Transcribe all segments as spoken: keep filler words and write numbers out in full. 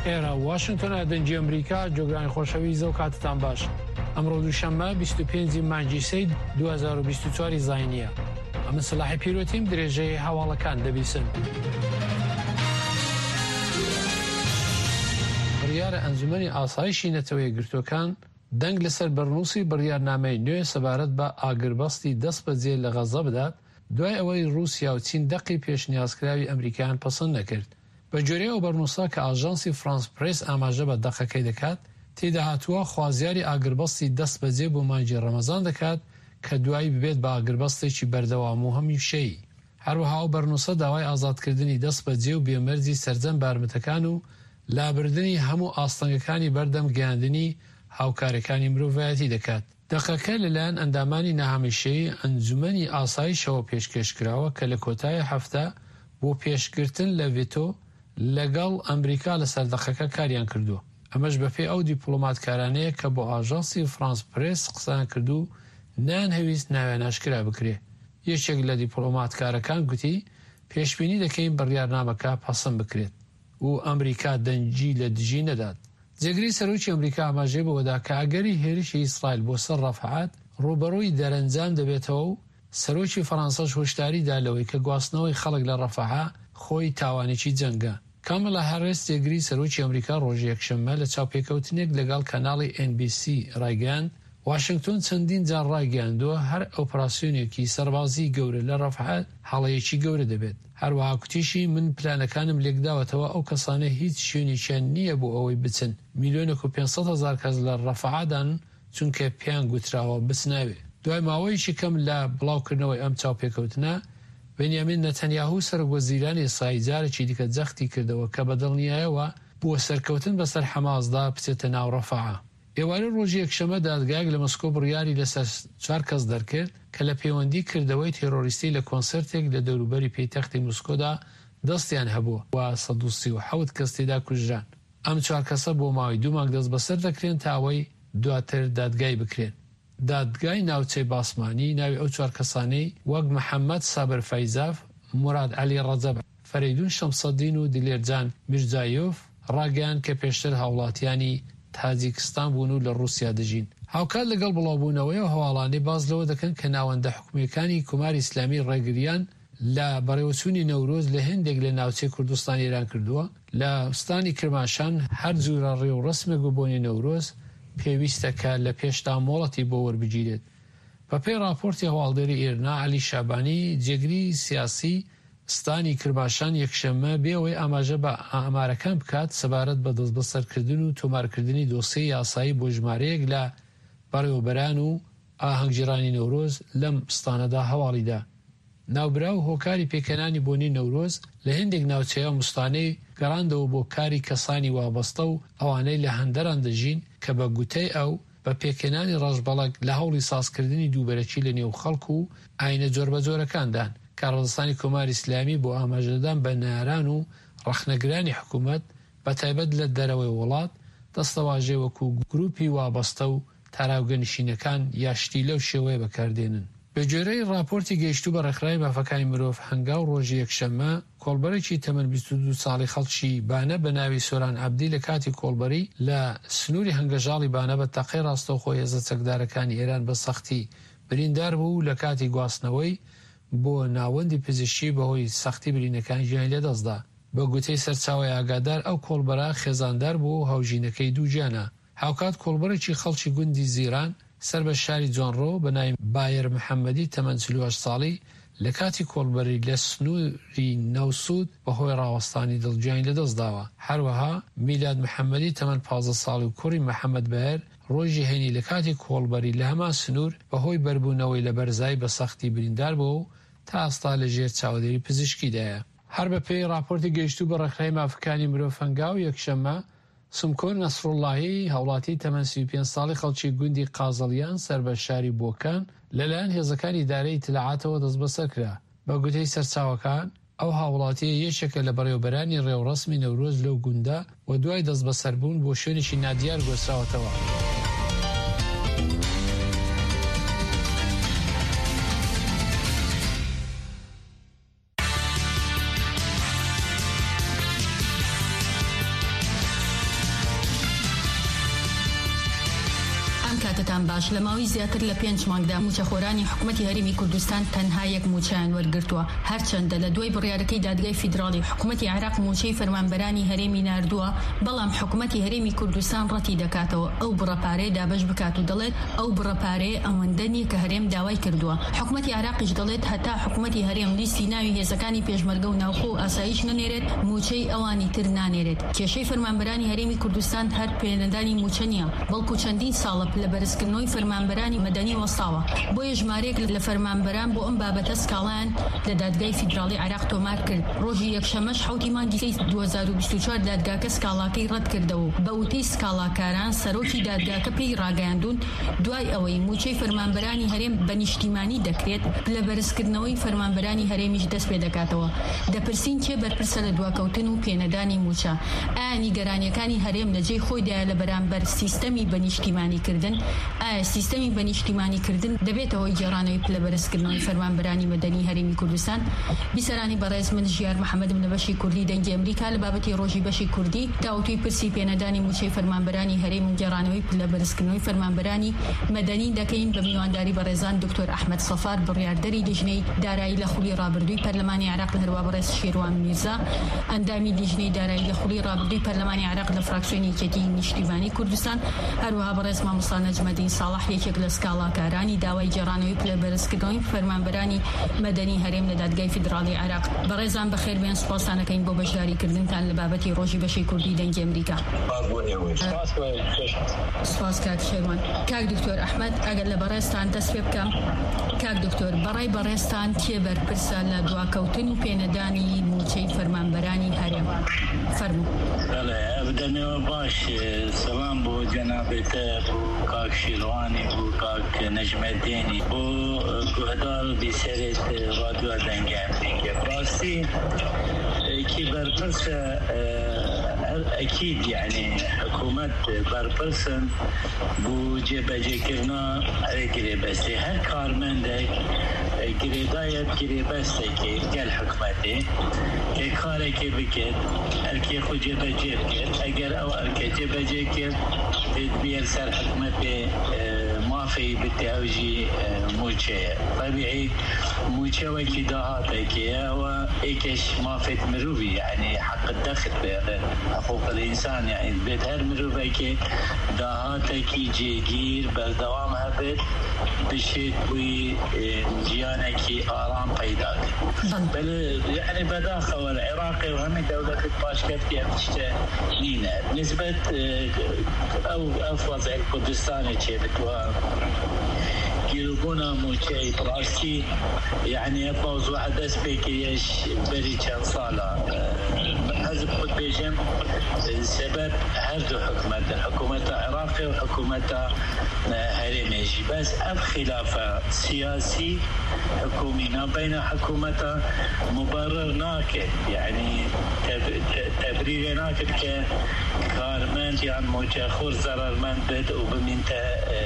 ئێرە واشنگتن دەنجی ئەمریکا جۆگرانی خۆشەویست و کاتتان باش. ئەمڕۆ دووشەممە بیست و پێنجی مانگی سەی دوو هەزار و بیست و چوار زاینیە. ئەمە سلاحی پیرۆتیم درێژەی هەواڵەکان دەبیسن. بڕیارە ئەنجومەنی ئاسایشی نەتەوەی گرتوەکان دەنگ لەسەر بەرنووسی بڕیارنامەی نوێ سەبارەت بە ئاگربەستی دەست بەجێ لە غەزە بدات دوای ئەوەی رووسیا و چین دەقی پێشنیازکراوی ئەمریکایان پەسەند نەکرد. بە جۆرەی ئەو بەرنووسا کە ئاژانسی فرانس پرێس ئاماژە بە دەقەکەی دەکات تێدا هاتووە خوازیاری ئاگربەستی دەست بەجێ بۆ مانگی ڕەمەزان دەکات کە دوایی ببێت بە ئاگربەستێکی بەردەوام و هەمیشەیی. هەروەها ئەو بەرنووسە داوای ئازادکردنی دەست بەجێ و بێمەرجی سەرجەم بارمتەکان و لابردنی هەموو ئاستەنگەکانی بەردەم گەیاندنی هاوکارەکانی مرۆڤایەتی دەکات. دەقەکە لەلایەن ئەندامانی نەهامیشەیی ئەنجومەنی ئاسایشەوە پێشکەشکراوە کە لە کۆتای هەفتە بۆ پێشگرتن لە ڤێتۆ لەگەڵ ئەمریکا لەسەر دەقەکە کاریان کردووە. ئەمەش بەپێی ئەو دیپلۆماتکارانەیە کە بۆ ئاژانسی فرانس پرێس قسان کردو نان هەویست ناویان ئاشکرا بکرێ. یەکێک لە دیپلۆماتکارەکان گوتی پێشبینی دەکەین بڕیارنامەکە پەسەند بکرێت و ئەمریکا دەنگی لە دژی نەدات. جێگری سەرۆکی ئەمریکا ئاماژەی بۆدا کە ئەگەری هێرشی ئیسرائیل بۆ سەر ڕەفعات ڕوبەڕووی دەرەنجام دەبێتەوە و سەرۆکی فەڕەنسەش هۆشداری دا لەوەی کە گواستنەوەی خەڵک لە ڕەفعا خۆی تاوانێکی جەنگە. کامەلا هەرێس جێگری سەرۆکی ئەمریکا ڕۆژی یەکشەممە لە چاوپێکەوتنێک لەگەڵ کەناڵی ئێن بی سی ڕایگەیاند واشنگتن چەندین جار ڕایگەیاندووە هەر ئۆپراسیۆنێکی سەربازی گەورە لە ڕەفعات هەڵەیەکی گەورە دەبێت. هەروەها کوتیشی من پلانەکانم لێکداوەتەوە ئەو کەسانە هیچ شوێنیشیان نییە بۆ ئەوەی بچن. میلیۆنێک و پێنج سەد هەزار کەس لە ڕەفعادان چونکە پیان گوتراوە بچناوێ. دوای ماوەیەکی کەم لە بڵاوکردنەوەی ئەم چاوپێکەوتنە بەنیامین نەتەنیاهو سەرۆکوەزیرانی ئیسرائیل جارێکی دیکە جەختی کردەوە کە بەدڵنیایەوە بۆ سەرکەوتن بەسەر حەماسدا بچێتە ناو ڕەفعا. ئێوارە ڕۆژی یەکشەمە دادگایەک لە مۆسکۆ بڕیاری لەسەر چوار کەس دەرکرد کە لە پەیوەندی کردەوەی تێرۆریستی لە کۆنسەرتێک لە دەوروبەری پەیتەختی مۆسکۆدا دەستیان هەبووە و سەد و سی و حەوت کەس تێدا کوژران. ئەم چوار کەسە بۆ ماوەی دوو مانگ دەست بەسەر دەکرێن تا ئەوەی دواتر دادگای بکرێن. دادگای ناوچەی باسمانی ناوی ئەو چوار کەسانەی وەک محەممەد سابر فەیزاف، موراد عەلی ڕەجەب، فەریدون شەمسەدین و دلێرجان میرزایۆف ڕاگەیاند کە پێشتر هاوڵاتیانی تاجیکستان بوون و لە رووسیا دەژین. هاوکات لەگەڵ بڵاوبوونەوەی و هەواڵانەی باز لەوە دەکەن کە ناوەندە حکومەکانی کوماری ئیسلامی ڕێگریان لە بەڕێوەچوونی نەورۆز لە هێندێک لە ناوچەی کوردستان ئێران کردووە. لە ستانی کرماشان هەر جوورە ڕێ و ڕسمێک بۆنی نەورۆز پێویستە کە لە پێشتا مۆڵەتی بۆ وەربگیرێت. بەپێی راپۆرتی هەواڵدەری ئێرنا عەلی شابانی جێگری سیاسی ستانی کرماشان یەکشەممە بێەوەی ئاماژە بە ئامارەکان بکات سەبارەت بە دەست بەسەرکردن و تۆمارکردنی دۆسیە یاسایی بۆ ژمارەیەک لە بەڕێوەبەران و ئاهەنگگیرانی نەورۆز لەم ستانەدا هەواڵیدا. ناوبرا و هۆکاری پێکەنانی بۆنی نەورۆز لە هەندێک ناوچەیە مستانەی گەڕاندەوە بۆ کاری کەسانی وابەستە و ئەوانەی لە هەندەران دەژین کە بە گوتەی ئەو بە پێکەنانی ڕەشبەڵک لە هەوڵی سازکردنی دووبەرەکی لە نێو خەڵک و ئاینە جۆربەجۆرەکاندان. کارڕدستانی کۆماری ئیسلامی بۆ ئاماژەدان بە ناران و ڕەخنەگرانی حکوومەت بە تایبەت لە دەرەوەی وڵات دەستەواژێ وەکو گروپی وابەستە و تاراوگەنشینەکان یاشتی لەو شێوەیە بەکاردێنن. بە جۆرەی راپۆرتی گەیشتوو بە ڕێکخراوی بافەکانی مرۆڤ هەنگاو ڕۆژی یەکشەممە کۆڵبەرێکی تەمەن بیست و دوو ساڵی خەڵکی بانە بە ناوی سۆران عەبدی لە کاتی کۆڵبەری لە سنووری هەنگەژاڵی بانە بە تەقەی ڕاستەوخۆی هێزە چەکدارەکانی ئێران بە سەختی بریندار بوو لە کاتی گواستنەوەی بۆ ناوەندی پزیشکی بەهۆی سەختی برینەکان ژیان لێدەستدا. بە گوتەی سەرچاوی ئاگادار ئەو کۆڵبەرە خێزاندار بوو و هاوژینەکەی دووجیانە. هاوکات کۆڵبەرێکی خەڵکی گوندی زیران سەر بە شاری جۆنڕۆ بە ناوی بایر محەممەدی تەمەن چل و هەشت ساڵی لە کاتی کۆڵبەری لە سنووری نەوسود بەهۆی ڕاوەستانی دڵگیانی لەدەستداوە. هەروەها میلاد محەممەدی تەمەن پازدە ساڵی و کوڕی محەممەد بەهێر ڕۆژی هێنی لە کاتی کۆڵبەری لە هەمان سنوور بەهۆی بەربوونەوەی لە بەرزای بە سەختی بریندار بوو و تا ئاستا لە ژێر چاودێری پزیشکیدایە. هەر بەپێی راپۆرتی گەیشتوو بە ڕێکخراوی مافەکانی مرۆڤ هەنگاو یەکشەممە سمکۆر نەسڕوڵڵاهی هەوڵاتی تەمەن سی و پێنج ساڵی خەڵکی گوندی قازڵیان سەر بە شاری بۆکان لەلایەن هێزەکانی ئیدارەی ئیتلاعاتەوە دەست بەسەر کرا. بە گوتەی سەرچاوەکان ئەو هاوڵاتیە یەکێکە لە بەڕێوەبەرانی ڕێوڕسمی نەورۆز لەو گوندە و دوای دەست بەسەربوون بۆ شوێنێکی نادیار گۆستراوەتەوە. خبرتان باش لماوی زیاتر لە پێنج مانگدا موچەخۆرانی حکوومەتی هەرێمی کوردستان تەنها یەک موچیان وەرگرتووە هەرچەندە لە دوای بڕیارەکەی دادگای فیدراڵی حکوومەتی عێراق موچەی فەرمانبەرانی هەرێمی ناردووە بەڵام حکوومەتی هەرێمی کوردستان ڕەتی دەکاتەوە ئەو بڕەپارەیە دابەش بکات و دەڵێت ئەو بڕەپارەیە ئەوەندە نیە کە هەرێم داوای کردووە. حکوومەتی عێراقیش دەڵێت هەتا حکوومەتی هەرێم لیستی ناوی هێزەکانی پێشمەرگە و ناوخۆ و ئاسایش نەنێرێت موچەی ئەوانی تر نانێرێت. کێشەی فەرمانبەرانی هەرێمی کوردستان هەر پێنەدانی موچە نیە بەڵکو چەندین ساڵە لە بەرزکردنەوەی فەرمانبەرانی مەدەنی وەساوە. بۆیە ژمارەیەک لە فەرمانبەران بۆ ئەم بابەتە سکاڵیان لە دادگای فیدراڵی عێراق تۆمار کرد. ڕۆژی یەکشەمەش حوتی مانگی دوو هەزار و بیست و چوار دادگاکە سکاڵاکەی ڕەت کردەوە. بە وتەی سکاڵاکاران سەرۆکی دادگاکە پێی ڕاگەیاندون دوای ئەوەی موچەی فەرمانبەرانی هەرێم بە نیشتیمانی دەکرێت لە بەرزکردنەوەی فەرمانبەرانی هەرێمیش دەست پێ دەکاتەوە. دەپرسین کێ بەرپرسە لە دواکەوتن و پێنەدانی موچە؟ ئایا نیگەرانیەکانی هەرێم لە جێی خۆیدایە لە بەرامبەر سیستەمی بە نیشتیمانیکردن؟ ئایا سیستەمی بە نیشتیمانیکردن دەبێتەوە گێڕانەوەی پلە بەرزکردنەوەی فەرمانبەرانی مەدەنی هەرێمی کوردستان؟ بیسەرانی بەڕێز من ژیار محەممەدم لە بەشی کوردی دەنگی ئەمریکا لە بابەتی ڕۆژی بەشی کوردی داوتوی پرسی پێنەدانی موچەی فەرمانبەرانی هەرێم و گێڕانەوەی پلە بەرزکردنەوەی فەرمانبەرانی مەدەنی دەکەین بە میوانداری بەڕێزان دکتۆر ئەحمەد سەفار بڕیاردەری لیژنەی دارایی لە خولی ڕابردووی پەرلەمانی عێراق لە هەروە بەڕێز شێروان میرزا ئەندامی لیژنەی دارایی لە خولی ڕابردووی پەرلەمانی عێراق لە فراکسیۆنی یەکێتی نیشتیمانی کوردستان هەروەها بەڕێز مامۆستا نەجمەدین ساڵح یەکێک لە سکاڵاکارانی داوای گێڕانەوەی پلە بەرزکردنەوەی فەرمانبەرانی مەدەنی هەرێم لە دادگای فیدراڵی عێراق. بەڕێزان بەخێربێن سوپاسانەکەین بۆ بەشداریکردنتان لە بابەتی ڕۆژی بەشی کوردی دەنگی ئەمریکا. سپاس کاک شێروان. کاک دکتۆر ئەحمەد ئەگەر لە بەڕێزتان دەست پێ بکەم. کاک دکتۆر بەڕای بەڕێزتان کێ بەرپرسە لە دواکەوتن و پێنەدانی موچەی فەرمانبەرانی هەرێم؟ فەرموو. بدەمەوە باش سەلام بۆ جەنابێتە بۆ کاک شیروانی بۆ کاک نەجمەدینی بۆ گوهدار و بیسەرێت رادیۆ دەنگی ئەمریکا. ڕاستی کی بەرپرسە أكيد يعني حكومة بربرسن بو جبهة قريبستي هر كارمندك قريبايت قريبستك قال حكومتي كي كارك بكت الكي خو جبهة جبكت أجر أو الكي جبهة جبكت تدبير سر حكومتي ما في بالتوجي موجه طبيعي موجه وكداهاتك هو إيكش ما في مروي يعني حق الدخل حقوق الإنسان يعني بيت هر مروي داهاتك جيجير بالدوام هبت بشيت بوي جيانك آرام بيداك بل يعني بداخل العراقي وهم دولة باشكت كي تشتنينا نسبة أو أفضل الكردستاني كي بتوا يلقونا موشي براسي يعني أبوز واحد أسبيكيش بري كان صالة حزب قد بيجم سبب هردو حكومة الحكومة العراقية وحكومة هرميجي بس أب خلافة سياسي حكومينا بين حكومة مبرر ناكد يعني تبرير ناكد كارمنت يعني موجه خور ضرر من بد وبمنته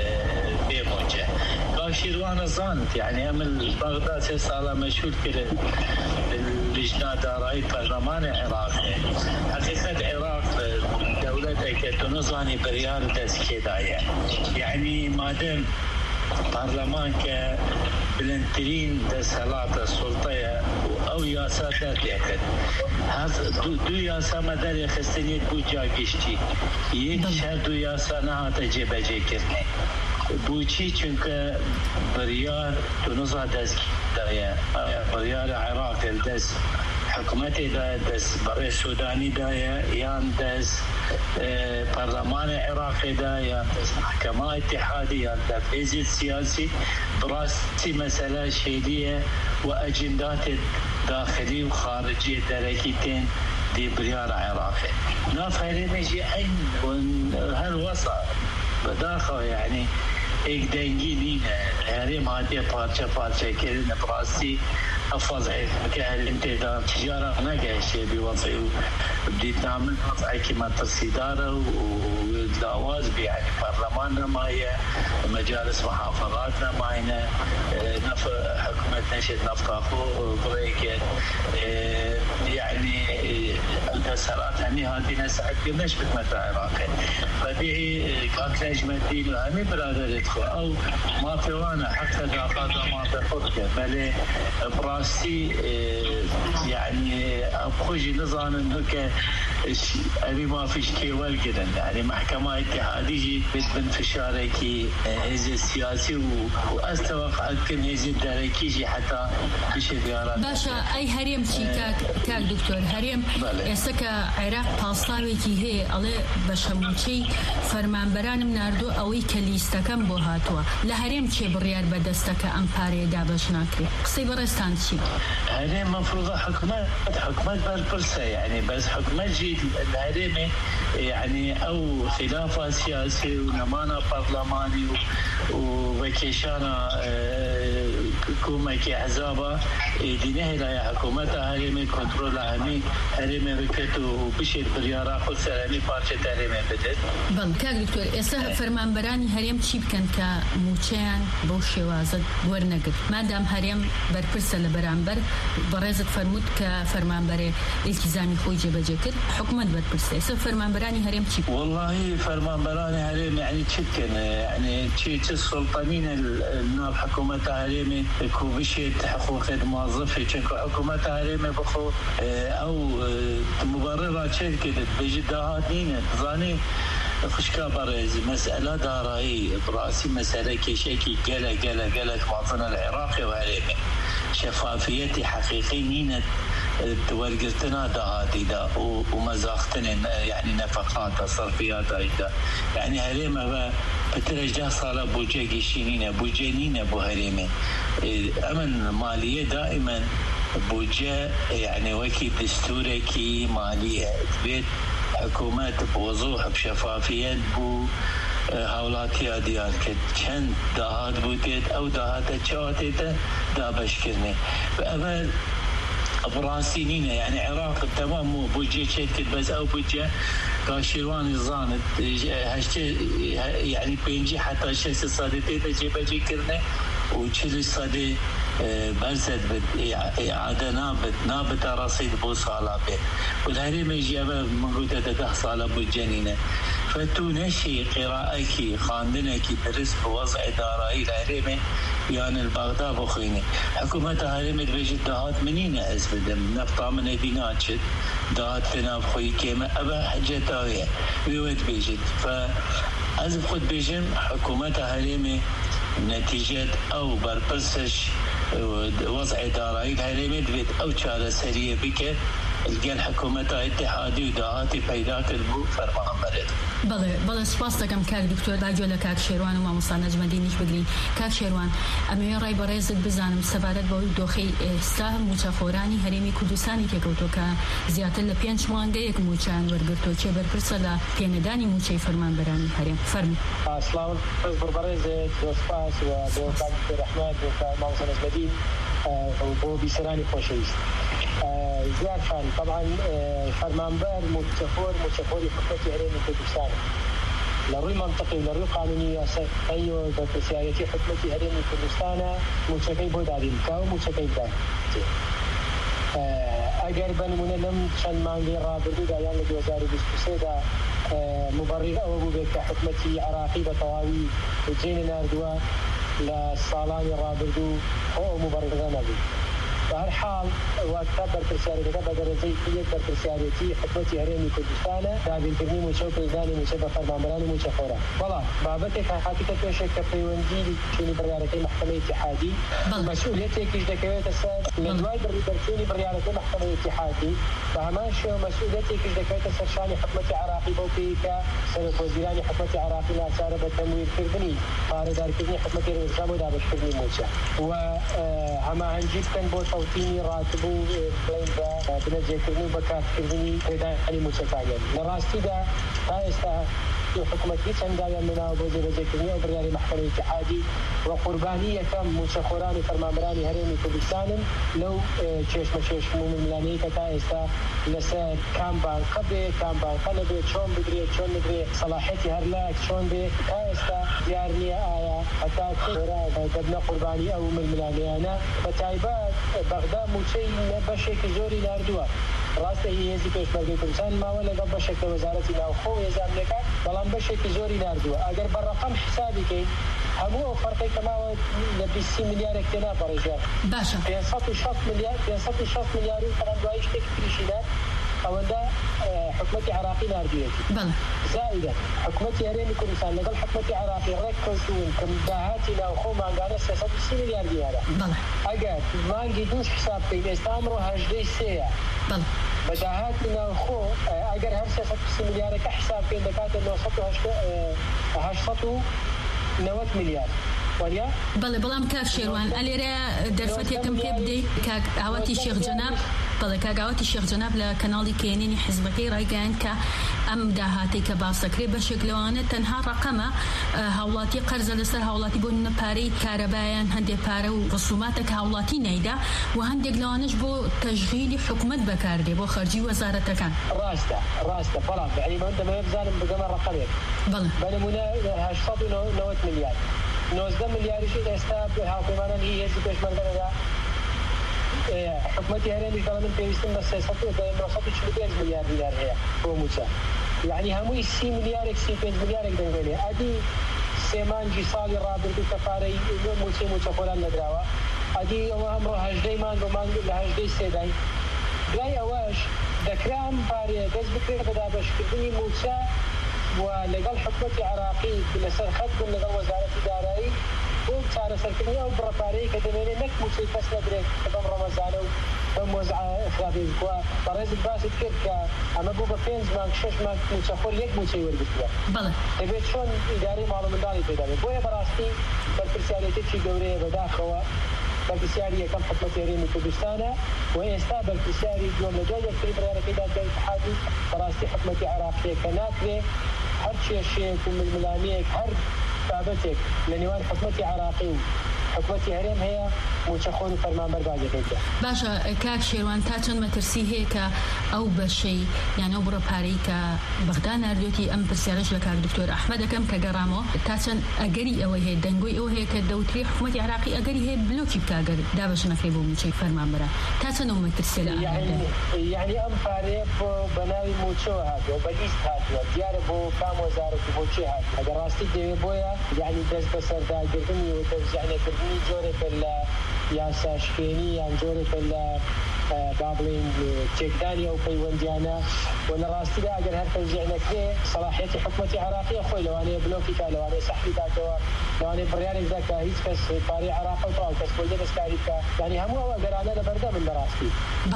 بموجه شيروان الزانت يعني أمل بغداد سالة مشهور كده اللجنة دارائي برلمان العراقي حقيقة العراق دولتك تنظاني بريار تسكيدايا يعني مادام برلمان كبلنترين دسالات السلطية أو ياساتات يكد هذا دو, دو ياسا مدار يخستنيت بو جاكشتي يك شهر دو ياسا نها تجيب جيكرني بوچی چونکه بریار تونسا دست دایا بریار عراق دست حکومت دست برای سودانی دایا یان دست پارلمان عراقی دایا دست محکمه اتحادی یان تفعیض سیاسی براستی مسئله شدیه و اجندات داخلی و خارجی درکیتین دی بریار عراقی نافهری میجی این هر وسط بداخل يعني ایک دنگی نینه هریم هاتی پارچه پارچه کردن براستی افضل که هر انتدام تجاره نگهشه بوضعی و بديت نعمل وضعي كما الصدارة والدواز يعني برلماننا معي مجالس محافظاتنا معنا حكومتنا نشد نفتاخو بريك يعني التسارات هني هاتي نسعد قلناش بتمتع عراقي طبيعي كانت لجمة الدين وهمي برادر يدخل أو ما في وانا حتى داخل ما في خطك بل براستي يعني أبخوجي نظام انه أبي ما فيش كي والقدن يعني محكمة اتحادية بتبن في شاركي هزي السياسي وأستوقع كن هزي الداركيجي حتى بش ديارات باشا أي هريم شي كاك كاك دكتور هريم يسكا عراق باصلاوي كي هي على بشموشي فرمان بران مناردو أوي كليستكم بوهاتوا لهريم شي بريار بدستك أمباري دابش ناكري قصي برستان شي هريم مفروض حكمات حكمات بالبرسة يعني بس حكمات جي الهريمي يعني أو خلافة سياسي ونمانا برلماني وبكيشانا كوما كي أحزابا دينه لا حكومتها هريمي كنترول عامي هريمي بكتو بشير بريارا خود سراني بارشة هريمي بدت بل كاك دكتور إسا فرمان براني هريم چی بکن که موچیان بوشي وازد ورنقد ما دام هريم برپرسه لبرانبر برازد فرمود که فرمان بري التزامي خوي جبا جكر حكومت برپرسه إسا فرمان براني هريم چی والله فرمان براني هريم يعني چكن يعني چي چي السلطانين الناب حكومتها هريمي كو بشيت حقوق الموظفين چنكو حكومتها هريمي بخو او مبررات شركة بجدها دينة ظاني خشكا برز مسألة دارائي براسي مسألة كيشيكي قلا قلا قلا معظنا العراقي وهريمي شفافيتي حقيقي نينة والقرتنا دهاتي دا ومزاختن يعني نفقات صرفيات ايدا يعني هريمة بترجع صالة بوجه قشينينة بوجينينة بو هريمة امن مالية دائما بوجه يعني وكي دستوركي مالية بيت حكومات بوضوح بشفافية بو هاولاتي ديال كت كان دهات بوتيت او دهات تشواتيتا دا بشكرني فأمل براسينينا يعني عراق تمام مو بوجه شركة بس او بوجه كاشيروان الزانت هشتي يعني بينجي حتى شيء صادتي تجي بجي كرني وشيل صادي برزت إعادة نابت نابت رصيد بو صالة به والهري ما يجي أبا موجودة ده صالة بو جنينة فتو نشي قراءة خاندنة درس بوضع دارائي الهريمة يعني البغداد بخيني حكومة الهريمة بيجي دهات منين أزبدم نفطا من دينات شد دهات تناب خوي كيما أبا حجة تاوية بيوت بيجي فأزب خد بيجم حكومة الهريمة نتيجة أو بربسش وضع دارائي الهريمة بيت أو شارة سرية بك الجال حكومة اتحادي وداهاتي بيداك البو فرمان برد بله بله سپاس دکم کاک دکتر باجو لکاک شیروان و ما مصانج مدینیش بگرین کاک شیروان امیه رای برایزت بزنم سفارت با دوخی سه موچخورانی هریمی کردستانی که کوتو که زیاتر لپینچ مانگه یک موچان ورگرتو چه برپرسلا پیندانی موچه فرمان برانی هریم فرمی سلام برایز دوسپاس و دو کاک رحمت و ما مصانج مدین و بیسرانی خوشیست زياد خان طبعا فرمانبر متفور متفوري حكومتي هريمي كردستان لروي منطقي ولروي قانوني ايو بسياسي حكومتي هريمي كردستان متشكي بودارين كاو متشكي دارتي اگر بنمونه لم چند مانگی رابردو دا یان لدو هزار و بیست و سه دا مبرر او بو بك حكومتي عراقي بطواوي وجين ناردوا للصالان رابردو هو مبرر نبي بهر حال وقت برپرسیاری که به درجه یک برپرسیاری حکومتی هرمی کردستان دادن کردن موچه پرزدانی موچه به فرمانبران موچه خورا بالا بابت که حقیقت پیش که پیوندی چنین بریارتی محکمه اتحادی مسئولیتی که دکویت است مدوای برپرسیاری بریارتی محکمه اتحادی و همانش مسئولیتی که دکویت است شانی حکومت عراقی بوکی که سبب وزیران حکومت عراقی ناچار به تمویل کردنی پایدار کردنی حکومت رژیم و دابش کردنی موچه و هماهنگی کن با توطيني راتبو بين ذا بنجي كرني بكات كرني كذا علي متفاعل لراستي دا هايستا حكومتي سندايا منا بوزي بوزي كرني وبرياري محكمة اتحادي وقربانية كم متخوراني فرمانبراني هرمي كردستان لو تشيش مشيش مؤمن ملاني كتايستا لسا كام بان قبي كام بان قلبي شون بدري شون بدري صلاحيتي هرلاك شون بي كتايستا ديارني آيا حتى دبنا قرباني أو من الملانيانا بتايبات بغداد موشي بشك زوري لاردوا راسته هي هزي پێشمەرگەی کوردستان ماوە لەگەڵ بەشێکە وەزارەتی ناوخۆ هێزانەکان بەڵام بەشێکی زۆری ناردووە ئەگەر بەڕەقەم حسابی کەین هەموو ئەو فەرقی کە ماوە لە بیست میلیارێک تێنا بەڕێژێ باشە پێنج سەد و شەست میلیار پێنج سەد و شەست میلیار و فەرەن دوای شتێکی تریشی نار ئەوەندە حکومەتی عراقی ناردوویەتی زائدە حکومەتی هەرێمی کوردستان لەگەڵ حکومەتی عراقی ڕێک کەوتوون کە داهاتی ناوخۆ مانگانە سێ سەد و سی میلیار دیارە ئەگەر مانگی دووش حساب بکەین ئێستا ئەمڕۆ هەژدەی سێیە بەداهاتی ناوخۆ ئەگەر هەر سێ سەد و سی میلیارەکە حساب بکەین دەکاتە هەشت سەد و نەوەت میلیار بەڵێ بەڵام کاک شێروان ئەلێرە دەرفەتێکم پێ بدەی کاک ئاواتی شێخ جەناب بەڵێ کاگاواتی شێخ جەناب لە کەناڵی کێنینی حیزبەکەی ڕایگەیاند کە ئەم داهاتی کە باسەکرێ بەشێک لەوانە تەنها ڕقەمە هاوڵاتی قەرزە لەسەر هاوڵاتی بۆ پارەی کارەبایان هەندێک پارە و ڕسوماتە کە هاوڵاتی نەیدا و هەندێک لەوانش بۆ تەشغیلی حکومەت بەکاردێ بۆ خەرجی وەزارەتەکان ڕاستە ڕاستە بەڵام ئەیمەن دەمەوێت بزانم بگەمە ڕقەمێک بە نمونە هەشت سەد و نەوەت میلیار نۆزدە میلیاریش ئێستا هاوپەیمانان هی هێزی پێشمەرگەدا حکومەتی هەرێمیش دەڵێن من پێویستم بە سێ سەد و نۆ سەد و چل و پێنج میلیار دیار هەیە بۆ موچە یعنی هەمووی سی میلیارێک سی پێنج میلیارێک دەنگێنێ ئەدی سێ مانگی ساڵی ڕابردوو کە پارەی موچەی موچەخۆران نەدراوە ئەدی ئەوە ئەمڕۆ هەژدەی مانگ و مانگ لە هەژدەی سێدای دوای ئەوەش دەکرا ئەم پارەیە دەست بکرێت بە دابەشکردنی موچە و لەگەڵ حکومەتی عراقی لەسەر خەت بوون لەگەڵ وەزارەتی دارایی بۆ چارەسەرکردنی ئەو بڕەپارەیە کە دەمێنێت نەک موچەی کەس نەدرێت بەم ڕەمەزانە و بەم وەزعە ئەفرادی بکووە بەڕێزت باست کرد کە ئەمە بوو بە پێنج مانگ شەش مانگ موچەخۆر یەک موچەی وەرگرتووە دەبێت چۆن ئیدارەی ماڵ و منداڵی پێدا بێت بۆیە بەڕاستی بەرپرسیارەتێکی گەورەیە بەداخەوە بەرپرسیاری یەکەم حکومەتی هەرێمی کوردستانە و ئێستا بەرپرسیاری دووەم لە دوای یەکتری بڕیارەکەی دادگای اتحادی بەڕاستی حکومەتی عراقیە کە ناکرێت هەر کێشەیەک و ململانەیەک هەر بابەتێک لە نێوان حکومەتی عراقی و حکومەتی هەرێم هەیە موچەخۆر و فەرمانبەربازەکەیدا باشە کاک شێروان تا چەند مەترسی هەیە کە ئەو بەشەی یان ئەو بڕەپارەی کە بەغدا ناردوێتی ئەم پرسیارەش لە کاک دکتۆر ئەحمەد دەکەم کە گەڕامەوە تا چەند ئەگەری ئەوەی هەیە دەنگۆی ئەوە هەیە کە دەوتری حکومەتی عراقی ئەگەری هەیە بلۆکی بکاگەر دابەش نەکرێ بۆ موچەی فەرمانبەرە تا چەند ئەو مەترسیە لە یعنی ئەم پارەیە بە ناوی موچەوە هاتووە بە لیست هاتووە دیارە بۆ کام وەزارەتی بۆ چی هاتووە ئەگەر ڕاستی دەوێت بۆیە یعنی دەست بەسەرداگرتنی و تەوزیعنەکردنی جۆرێکە لە یاساشکێنی یان جۆرێکە لە با بڵێن تێکدانی ئەو پەیوەندیانە و لە ڕاستیدا ئەگەر هەر تەوزیع نەکرێ سەلاحیەتی حکومەتی عراقیە خۆی لەوانەیە بلۆکی کا لەوانەیە سەحری داکەوە لەوانەیە بڕیارێک دا کە هیچ کەس پارەی عراق و تاو کەس بۆی دەستکاری بکە یعنی هەموو ئەوە گەرانە لەبەردە من بەڕاستی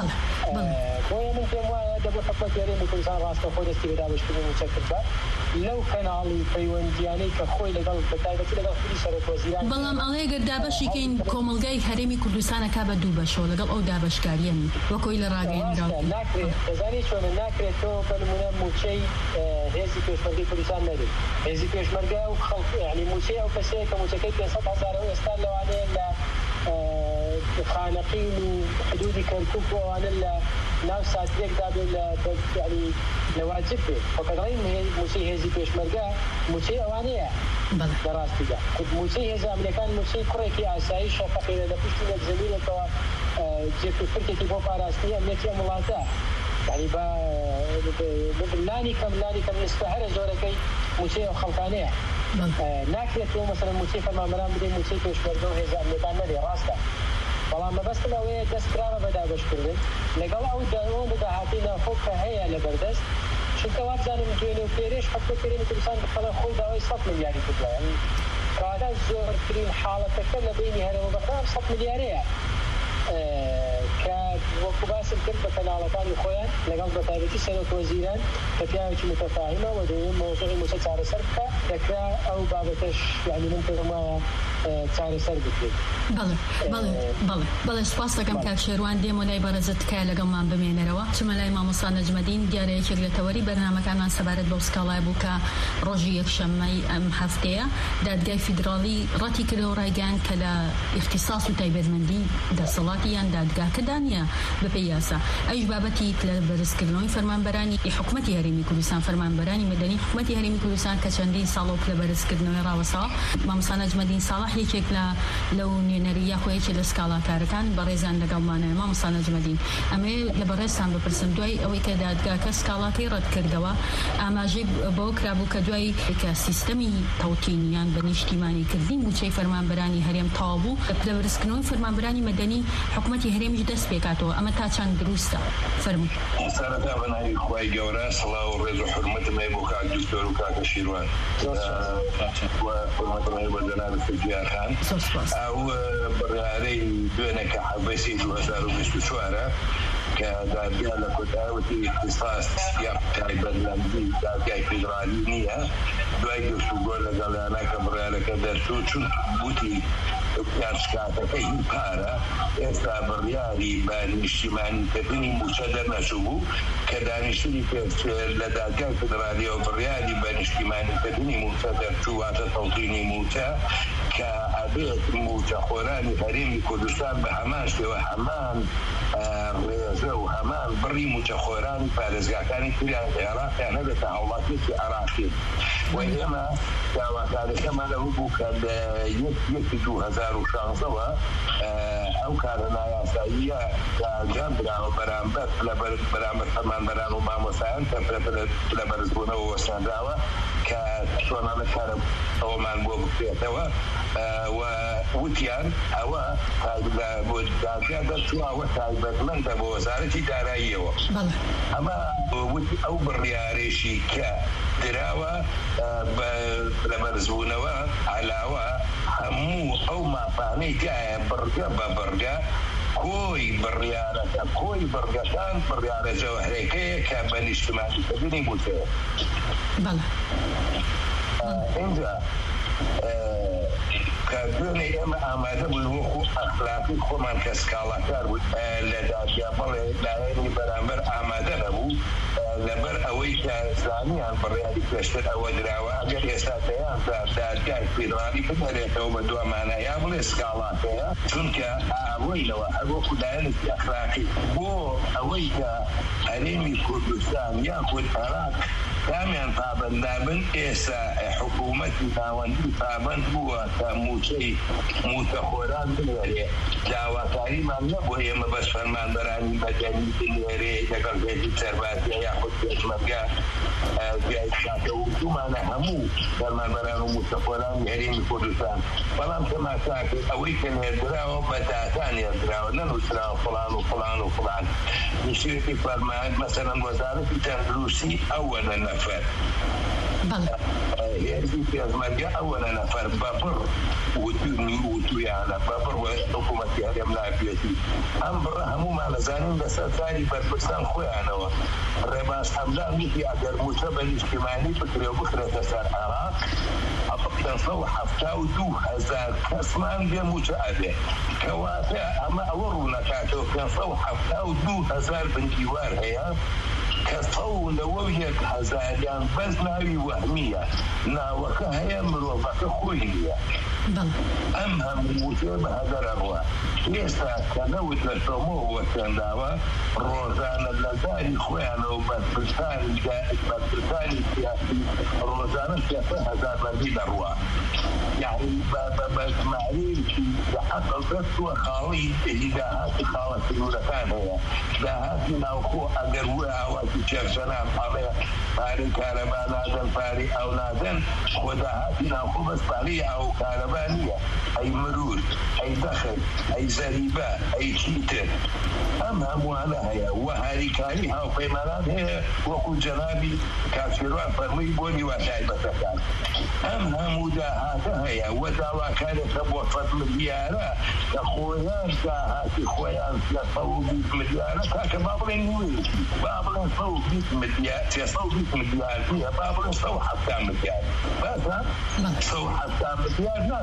بۆیە من پێم وایە دەبوو حکومەتی هەرێمی کوردستان ڕاستە خۆی دەستی بە دابەشکردن موچە کرد بە لەو کەناڵی پەیوەندیانەی کە خۆی لەگەڵ بەتایبەتی لەگەڵ خودی سەرۆکوەزیران بەڵام ئەڵێ گەر دابەشی کەین کۆمەلگای هەرێمی کوردستانە کا بە دوو بەشەوە لەگەڵ ئەو دابەشکاریە وەکۆی لە ڕاگەیاندراوە ناکرێت دەزانی چۆنە ناکرێت تۆ بە نمونە موچەی هێزی پێشمەرگەی کوردستان نەبێت هێزی پێشمەرگە و خەڵک یعنی موچەی ئەو کەسەیە کە موچەکەی پێنج سەد هەزارەوە ئێستا لەوانەیە لە خانەقین و حدودی کەرکووک و ئەوانە لە ناو ساترێکدا بێت لە یعنی لەواجب بێت فەقەدڕی موچەی هێزی پێشمەرگە موچەی ئەوانەیە لە ڕاستیدا موچەی هێزە ئەمریکان موچەی کوڕێکی ئاسایی شەفەقیرە لە پشتی نەکزەمینێکەوە جێتوفرتێکی بۆ پاراستنی ئەمنیەتی ئەم وڵاتە یعنی بە لانی کەم لانی کەم نسبە هەرە زۆرەکەی موچەی ئەو خەڵکانەیە ناکرێت تۆ مەسەڵەن موچەی فەرمانبەران بدەی موچەی پێشمەرگە و هێزە ئەمریکان نەبێ ڕاستە بەڵام مەبەستم ئەوەیە دەستکراوە بە دابەشکردن لەگەڵ ئەو داوەم داهاتی ناوخۆ کە هەیە لە بەردەست چونکە وابزانم دوێنێ و پێرێش حکومەتی هەرێمی کوردستان بخەڵە خۆی داوای سەد میلیاری کردووە یعنی کاتە زۆرترین حاڵەتەکە لە بینی هەرێم و بەغدا سەد میلیارەیە کە وەکو باسم کرد بە کەناڵەکانی خۆیان لەگەڵ بەتایبەتی سەرۆکوەزیران کە پیاوێکی متەفاهیمە و دەوێت مۆزوعی موچە چارەسەر بکە دەکرا ئەو بابەتەش یعنی من پێم وایە چارەسەر بکرێت بەڵێ بەڵێ بەڵێ بەڵێ سپاس دەکەم کاک شێروان دێم و لای بەڕێزت تکایە لەگەڵمان بمێنەرەوە چمە لای مامۆستا نەجمەدین دیارەیەکێک لە تەوەری بەرنامەکانمان سەبارەت بەو سکاڵای بوو کە ڕۆژی یەکشەممەی ئەم هەفتەیە دادگای فیدراڵی ڕەتی کردەوە ڕایگەیاند کە لە ئیختیساس و تایبەتمەندی دەسەڵاتی یان دادگاکە کە دانیە بەپێی یاسا ئەوش بابەتی لە بەرزکردنەوەی فەرمانبەرانی حکوومەتی هەرێمی کوردستان فەرمانبەرانی مەدەنی حکوومەتی هەرێمی کوردستان کە چەندین ساڵۆک لە بەرزکردنەوەی ڕاوەسەوە مامۆستا نەجمەدین ساڵح یەکێک لە لەو نوێنەریە خۆیەکی لە سکاڵاکارەکان بەڕێزان لەگەڵمانەیە مامۆستا نەجمەدین ئەمێ لە بەڕێزتان بپرسم دوای ئەوەی کە دادگاکە سکاڵاکەی ڕەت کردەوە ئاماژەی بۆ کرابوو کە دوای کە سیستەمی تەوتینیان بە نیشتیمانی کردین موچەی فەرمانبەرانی هەرێم تەواو بوو لە بەرزکردنەوەی فەرمانبەرانی مەدەنی حکوومەتی هەرێمیش دەست پێکاتەوە ئەمە تا چەند دروستە فەرموو سەرەتا بەناوی خوای گەورە سڵاو و ڕێز و حورمەتم هەیە بۆ کاک دکتۆر و کاکە شیروان و حورمەتم هەیە بۆ جەناب فەرجیار خان ئەو بڕیارەی دوێنێ کە حەبەسی دوو هەزار و بیست و چوارە کە دادگا لە کۆتاییەتی اختصاص یا تایبەتمەندی دادگای فیدرالی نییە دوای گفتوگۆ لەگەڵیانە کە بڕیارەکە دەرچوو چون بوتی کارشکاتەکەی پارە ئێستا بڕیاری بە نیشتیمانیکردنی موچە دەرنەچوو بوو کە دانیشتنی لە دادگای فیدرالیەوە بڕیاری بە نیشتیمانیکردنی موچە دەرچوو واتە تەوتینی موچە کە ئەبێت موچەخۆرانی هەرێمی کوردستان بە هەمان شێوە هەمان ڕێزە و هەمان بڕی موچەخۆرانی پارێزگاکانی تریان عێراقیان هەبێتە هاوڵاتیەکی عێراقی و ئێمە داواکاریەکەمان لەوە بوو کە لە یەکی دوو هەزار و شانزەوە ئەو کارە نایاساییە ئەنجام دراوە بەرامبەر بەرامبەر فەرمانبەران و مامۆستایان کە لە بەرزبوونەوە وەساندراوە کە چۆنانە کارە ئەوەمان بۆ بکرێتەوە و وتیان ئەوە بۆ دادگا دەرچووەوە تایبەتمەندە بۆ وەزارەتی داراییەوە ئەمە ئەو بڕیارێشی کە دراوە لە بەرزبوونەوە علاوە هەموو ئەو ماپانەی تایە بڕگە بە بڕگە کۆی بڕیارەکە کۆی بڕگەکان بڕیارە جەوهرەکەیە کە بە نیشتیمانیکردنی موچەیە اینجا کە دوێنێ ئێمە ئامادە بوون وەکو ئەخلاقی خۆمان کە سکاڵاکار بوو لە دادگا بەڵێ لایەنی بەرامبەر ئامادە نەبوو لەبەر ئەوەی کە زانیان بڕیاری پێشتر ئەوە دراوە ئەگەر ئێستا دەیان دادگای فیدرالی بنەرێتەوە بە دوامانە یا بڵێ سکاڵاکەیە چونکە ئاوەیەوە هەروەکو لایەنێکی ئەخلاقی بۆ ئەوەی کە هەرێمی کوردستان یاخود عێراق دامیان پابەندابن ئێستا حکوومەتی ناوەندی پابەند بووە کە موچەی موچەخۆران بنوێرێ داواکاریمان نەبووە ئێمە بەس فەرمانبەرانی مەدەنی بنوێرێ لەگەڵ هێزی سەربازیە یاخود پێشمەرگە دوای وتومانە هەموو فەرمانبەران و موچەخۆرانی هەرێمی کوردستان بەڵام تەماشاکرد ئەوەی کە نێردراوە بە داتا نێردراوە نەنووسراوە فڵان و فڵان و فڵان نیشتێکی فەرمان مەسەڵەن وەزارەتی تەندروستی ئەوەنە نەفەر هێزی پێشمەرگە ئەوەنە نەفەر بەبڕ وتونی وتویانە بەبڕ حکوومەتی هەرێم ناپێتی ئەم بڕە هەمومان لەزانین لەسەر کاری بەرپرسان خۆیانەوە ڕێباز حەمدان وتی ئەگەر موچە بە نیشتیمانی بکرێ و بخرێتە سەر عێراق پێنجسە و هەفتا و دوو هەزار کەسمان بێ موچە ئەبێ کەواتە ئەمە ئەوە ڕوونەکاتەوە پێنجسە و هەفتا و دوو هەزار بنکیوار هەیە کە سەو لەوە یەک هەزاریان بەس ناوی وەهمیە ناوەکە هەیە مرۆڤەکە خۆی نییە ئەم هەموو موچە بە هەدەر ئەڕوا ئێستا کە نەوت لە شۆمەوە چەنداوە ڕۆژانە لە داری خۆیانەوە بەرپرسانی بەرپرسانی سیاسی ڕۆژانە سێسە هەزار بەردی دەڕوا یعنی بەزمانیکی عەقڵ دەستووە خاڵی داهاتی خاڵە سنوورەکان هەیە داهاتی ناوخۆ ئەگەر وە ئاواتی چێرشەنان هەڵێ پارەی کارەبا نادەن پارەی ئەو نادەن خۆ داهاتی ناوخۆ بەس پارەی ئەو کارەبا نییە ئەی مرور ئەی دەخل ئەی زەریبە ئەی چیتر ئەم هەمووانە هەیە وە هاریکاری هاوپەیمانان هەیە وەکو جەنابی کافیروان فەرمووی بۆ نیوە تایبەتەکان ئەم هەموو داهاتە هەیە وە داواکارێکە بۆ سەد ملیارە کە خۆیان داهاتی خۆیان سێسە و بیست ملیارە تاکە با بڵێن نوێیەکی با بڵێن سە و بیست ملیار سێسە و بیست ملیار نییە با بڵێن سە و هەفتا ملیار باشە سە و هەفتا ملیار ناکە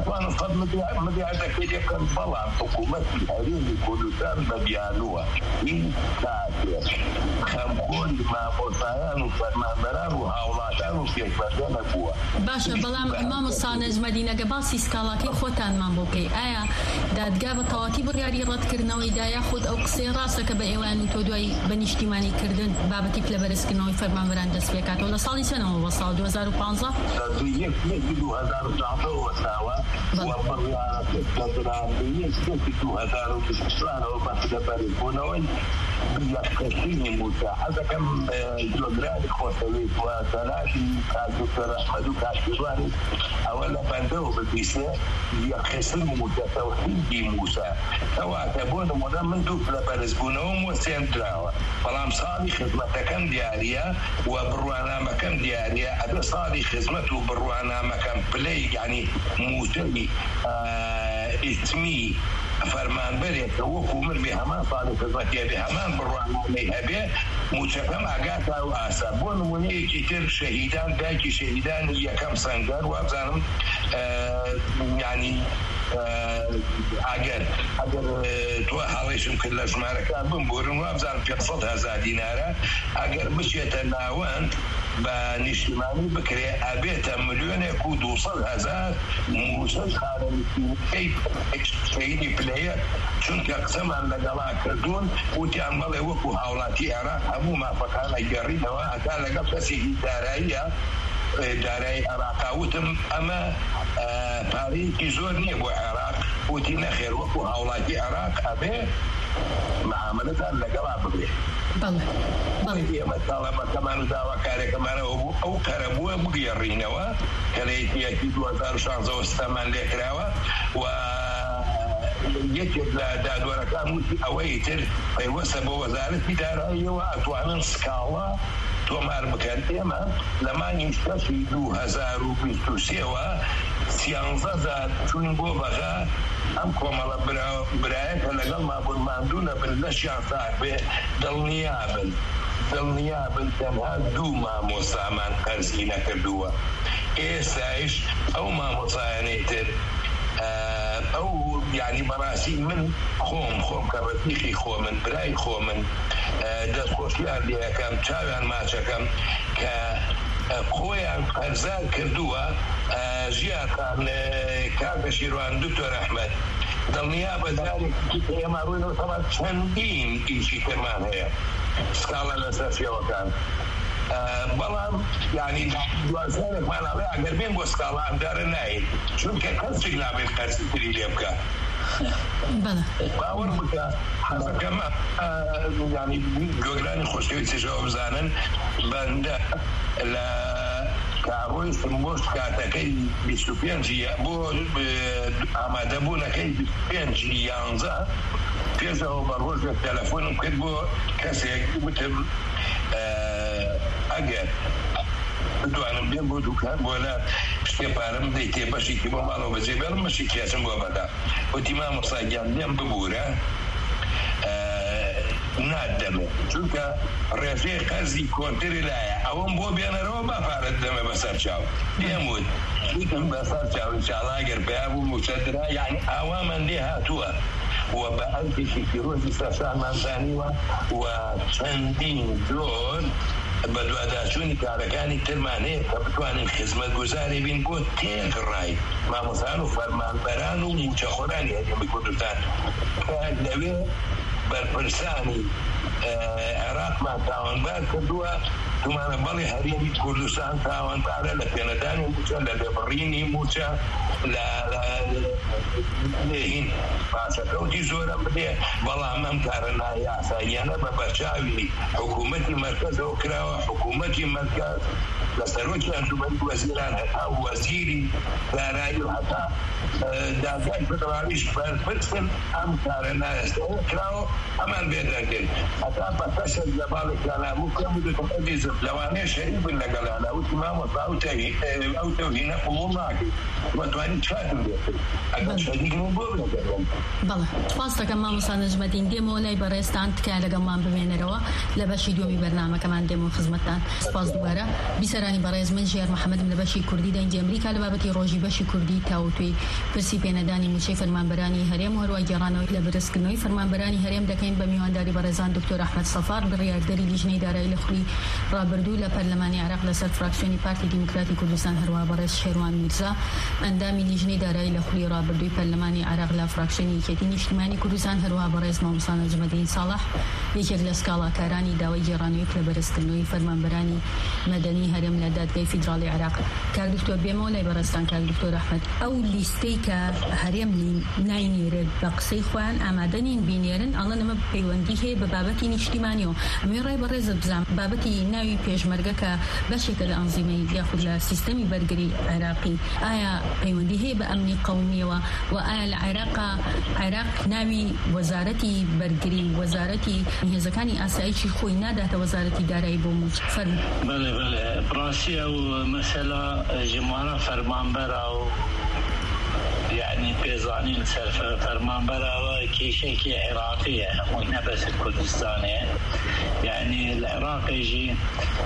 وأنا قد مبيعتك كان طلع حكومة الهريم كردستان ببيانوها إن كاتير خمخون ما بوصايان وفرمانبران وهاولاتان وفيكبردان أبوها باشا بلام مام الصانج مدينة قباسي سكالاكي خوتان مامبوكي آيا دادگا بطواتي برياري رد كرنوي دا ياخد أو قصي راسك بإيوان وتودوي بنيشتماني كردن بابتي بلبرسكنوي فرمانبران دست بيكات ولا صالي سنة ووصال دو هزار وپانزده يك دو هزار وتسعة وساوا وبريارة تترابية دو هزار وتسعة وبريارة يكفيني مساعدة كم جغرافي خوتلي وثلاثي كالدكتور أحمد وكاشيرواني أولا بندو بالبيسة يخسر متوحيد موسى سواء تبون منا من دوب لبرزبونهم وسيمتراوا فلام صالي خدمة كم ديارية وبروانا مكان ديارية أبي صالي خدمته بروانا مكان بلاي يعني موسى آه اسمي فرمان بريك وكمل بهمان صالح خدمتي بهمان بروانا ميهبه متشكم عقاتا وآسابون مني كتير شهيدان داكي شهيدان يكم سنجر وابزانم آه يعني اگر اگر تو حالیشم کلش مرکه بمبورم وابزانم پیصد هزار دیناره اگر بشیت ناوان با نشتمانی بکره ابیت ملیون کو دوصد هزار موسش خارجی ای شهیدی پلیر چون که قسم عن لقلا کردون و تی عمله وکو حولاتی عراق همو ما فکان اجری نوا اتا لقب کسی داراییه دارای عراق وتم اما پاریکی زور نیه بو عراق و تی نخیر وکو حولاتی عراق ابی معاملتها لقلا ببيه بله بله مثلا كمان دعوة كاره كمان أو أو كربوه بغيرينه و كليتي أكيد وزار شانزة واستمان لكراوه و يكتب لا دور كامل أويتر في وسب وزارة إدارة وأتوانا سكالا تومار مكان إما لما يشتري دو هزار وبيتوسيوا سيانزا زاد شون بو بغا أم كمال برا برايك لقل ما بقول ما عندنا بالنشيا صاحب دلنيابل دلنيابل تنها دو ما مصامان قرزينا كردوا إيه سايش أو ما مصاينيتر أو يعني براسي من خوم خوم كرتيخي خوم من براي خوم من دست خوشيار ليها كم تشاوان ما شكم ك خويا أرزاق كردوا جياتان كاكشيروان دكتور أحمد دلنيابة ذلك هي ماروين وطبعا شندين إيشي كمان هي سكالا الأساسية وكان بلام يعني دوازدانك معنا عليها قربين بوسكالا عم دار النايل شو كيف لا بالقرص اللي يبقى بلى باور بك حسب كما يعني جوجلاني خوشي تجاوب زانن بند لا كاروي سموش كاتكي بسوبيان جي بو اما دبونا كي بسوبيان جي يانزا بيزا وبروج التلفون كتبو كاسي بتم اگر دوانم بیم بود وکان ولا شتی پارم دیتی باشی که با مالو بزیبل ماشی کیاسم با بدا و تیما مصاجان بیم ببوره نادمه چون که رفیق قرضی کنتری لایه اوام بو بیان رو با فارد دمه بسر چاو بیمود بیتم بسر چاو انشاءالله اگر بیابو مصدره يعني اواما دي هاتوها وبألف شكروز استفسار منزاني وشندين دور بدو أداشوني كاركاني ترماني كبتواني خدمة گزاري بين بو تيك الرأي ما مثانو فرمان برانو موچخوراني هجم بكردستان كالنوي برپرساني عراق ما تاوان بار كردوا تمانا بالي هريمي كردستان تاوان بار لكنداني موچا لدبريني موچا لا لا لهين فاسكوتي زورا بدي والله ما مكارنا يا سيانا ببرشاوي حكومتي مركز وكراوة حكومتي مركز لسروتي أنتم أنتم وزيران حتى وزيري دارايو حتى داخل فترانيش فرفرسل أم كارنا يستوى كراوة أمان بيدركن حتى بتشل جبالك أنا ممكن بدي تقديس لو أنا شريف ولا قال أنا أو تمام أو تهي أو توهين أمور ناقي وتواني تفاتل أنا شريك مبورنا بله تفاصل كمان مصادر جمدين ديمو لا يبرستان تكاله كمان بمين روا لبشي دومي برنامج كمان ديمو خدمتان سپاس دوباره بیسرانی برای من جیار محمد من بشی کردی در اینجا امریکا لبابتی روزی بشی کردی تاوتوی پرسی پیندانی موچه فرمانبرانی هرم و هروای جرانوی لبرس کنوی فرمانبرانی هرم دکین به میوانداری برزان دکتر احمد صفار بریارداری لجنه اداره لخوی رابردو لپارلمانی عراق لسر فراکسیونی پارتی دموکراتی کردستان هروای برز شیروان میرزا اندامی لجنه اداره لخوی رابردوی پارلمانی عراق لفراکسیونی کتین اجتماعی کردستان هروای برز مامسان جمدین صالح یکی لسکالا کارانی داوی جرانوی لبرس کنوی فرمانبرانی مدني هرم لدادگاه فدرالی عراق کار دکتر بیمولای برستان کار دکتر احمد او لیستی که هرم ناینیره بقصی خوان آمدنین بینیرن الله نم پیوندیه به بابتی اجتماعی و میرای برز بزم بابتی نوی پیشمرگه که بشکل انظمه یاخد لسیستمی برگری عراقی آیا پیوندیه به امنی قومی و و آیا العراق عراق نوی وزارتی برگری وزارتی هزکانی آسایشی خوی نداشت وزارتی دارای بومج فرم بله بله براسي او مثلا جمهورة فرمانبرا او يعني بيزانين سر فرمانبرا كيشيكي عراقية مو بس الكردستانية يعني العراق يجي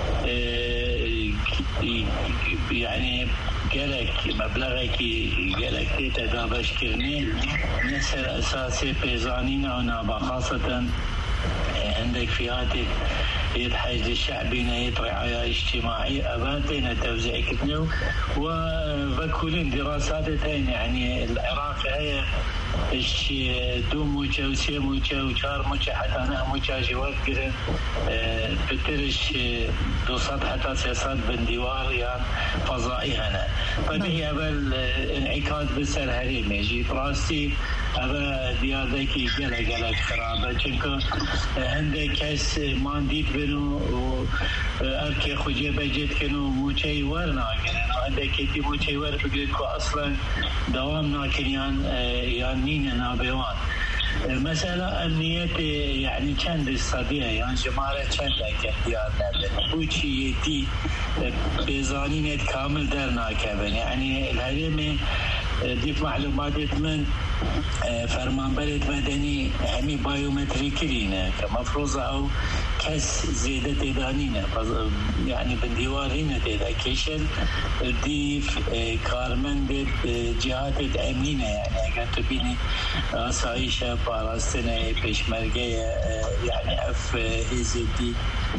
يعني قالك مبلغك قالك تدابش كرني نسر اساسي بيزانين او نابا خاصة عندك فئات يتحيز الشعبين يترعاية اجتماعية أباتين توزيع كتنو وفكولين دراساتين يعني العراق هي ايش دو موجة وسي موجة وشار موجة حتى أنا موجة جوات قرن بترش دو صد حتى سياسات بندوار يعني فضائي هنا فبهي أبل انعكاس بسر هريم يجي براسي أبا ديار ذكي جلا جلا خرابة چونك عندك كاس مانديت بنو أركي خجي بجد كنو موجة ورنا عندك كتي موجة ور بقولك أصلا دوام ناكن يان يان نين نابيوان مسألة أمنية يعني كان للصديق يعني جماعة كان لك اختيار نبي وشي يتي بزانين كامل درنا كبن يعني الهرمي ديف معلومات من فرمان بلد مدني همي بايومتري كرينا كمفروض أو كاس زيادة تدانينا يعني بنديوارينا تدا كيشل ديف كارمن بجهات أمينة يعني أجل تبيني آسايشة باراستنا بيشمرقية يعني أف إزدي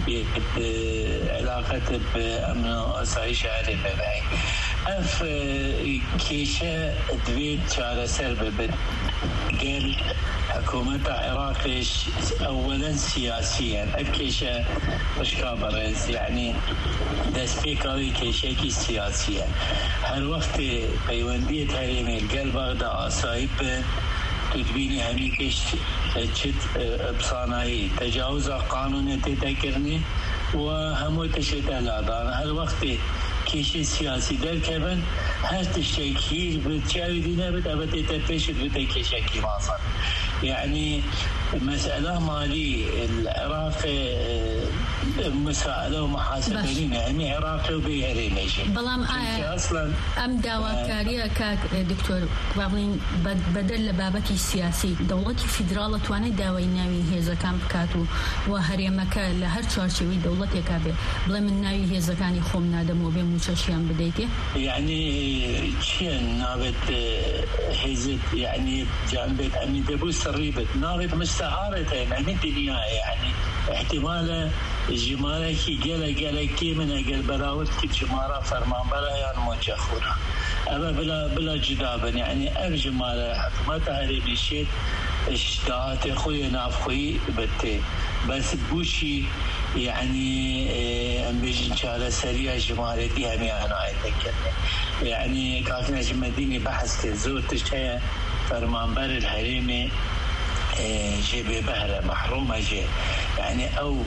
علاقة بأمن آسايشة على ببعي أف كيشة دويد شارة سربة بد قال حكومة العراق أولا سياسيا أكيشة مشكابرز يعني دسبيكاوي كيشيكي سياسيا هالوقت بيوندية هريمي القلب دا أصايب تدبيني هميكش تشت بصاناي تجاوز قانون تتكرني وهمو تشت الأدان هالوقت كيشي سياسي در كبن هر تشتكير بتشاوي دينا بتأبت تتفشت بتكيشكي ماصر يعني مسألة مالي العراق مساءلة ومحاسبين يعني عراقي وبيهرين شيء بلام آية أصلا أم دعوة كارية كاك دكتور قبلين بدل بابتي السياسي دولتي فيدرالة تواني دعوة ناوي هذا كان بكاتو وهري مكا لهر شارشوي دولتي كابي بلا من ناوي هذا كان يخوم نادم وبين مشاشيان بديتي يعني شين نابت هزت يعني جانبت أمي دبو سريبت نابت مستعارتين أمي الدنيا يعني احتمال جمارة كي جلا جلا كي من أجل براوت كي جمارة فرمان برا يعني متجخورة أما بلا بلا جدابا يعني أب جمارة حكومة هذه بيشيت اشتاعات خوي ناف خوي بتي بس بوشي يعني أم بيجي شارع سريع جمارة دي همي أنا أتذكر يعني كافنا جمديني بحث كزور تشتهي فرمان بر الهريمي جيبي بهرة محرومة جي يعني أو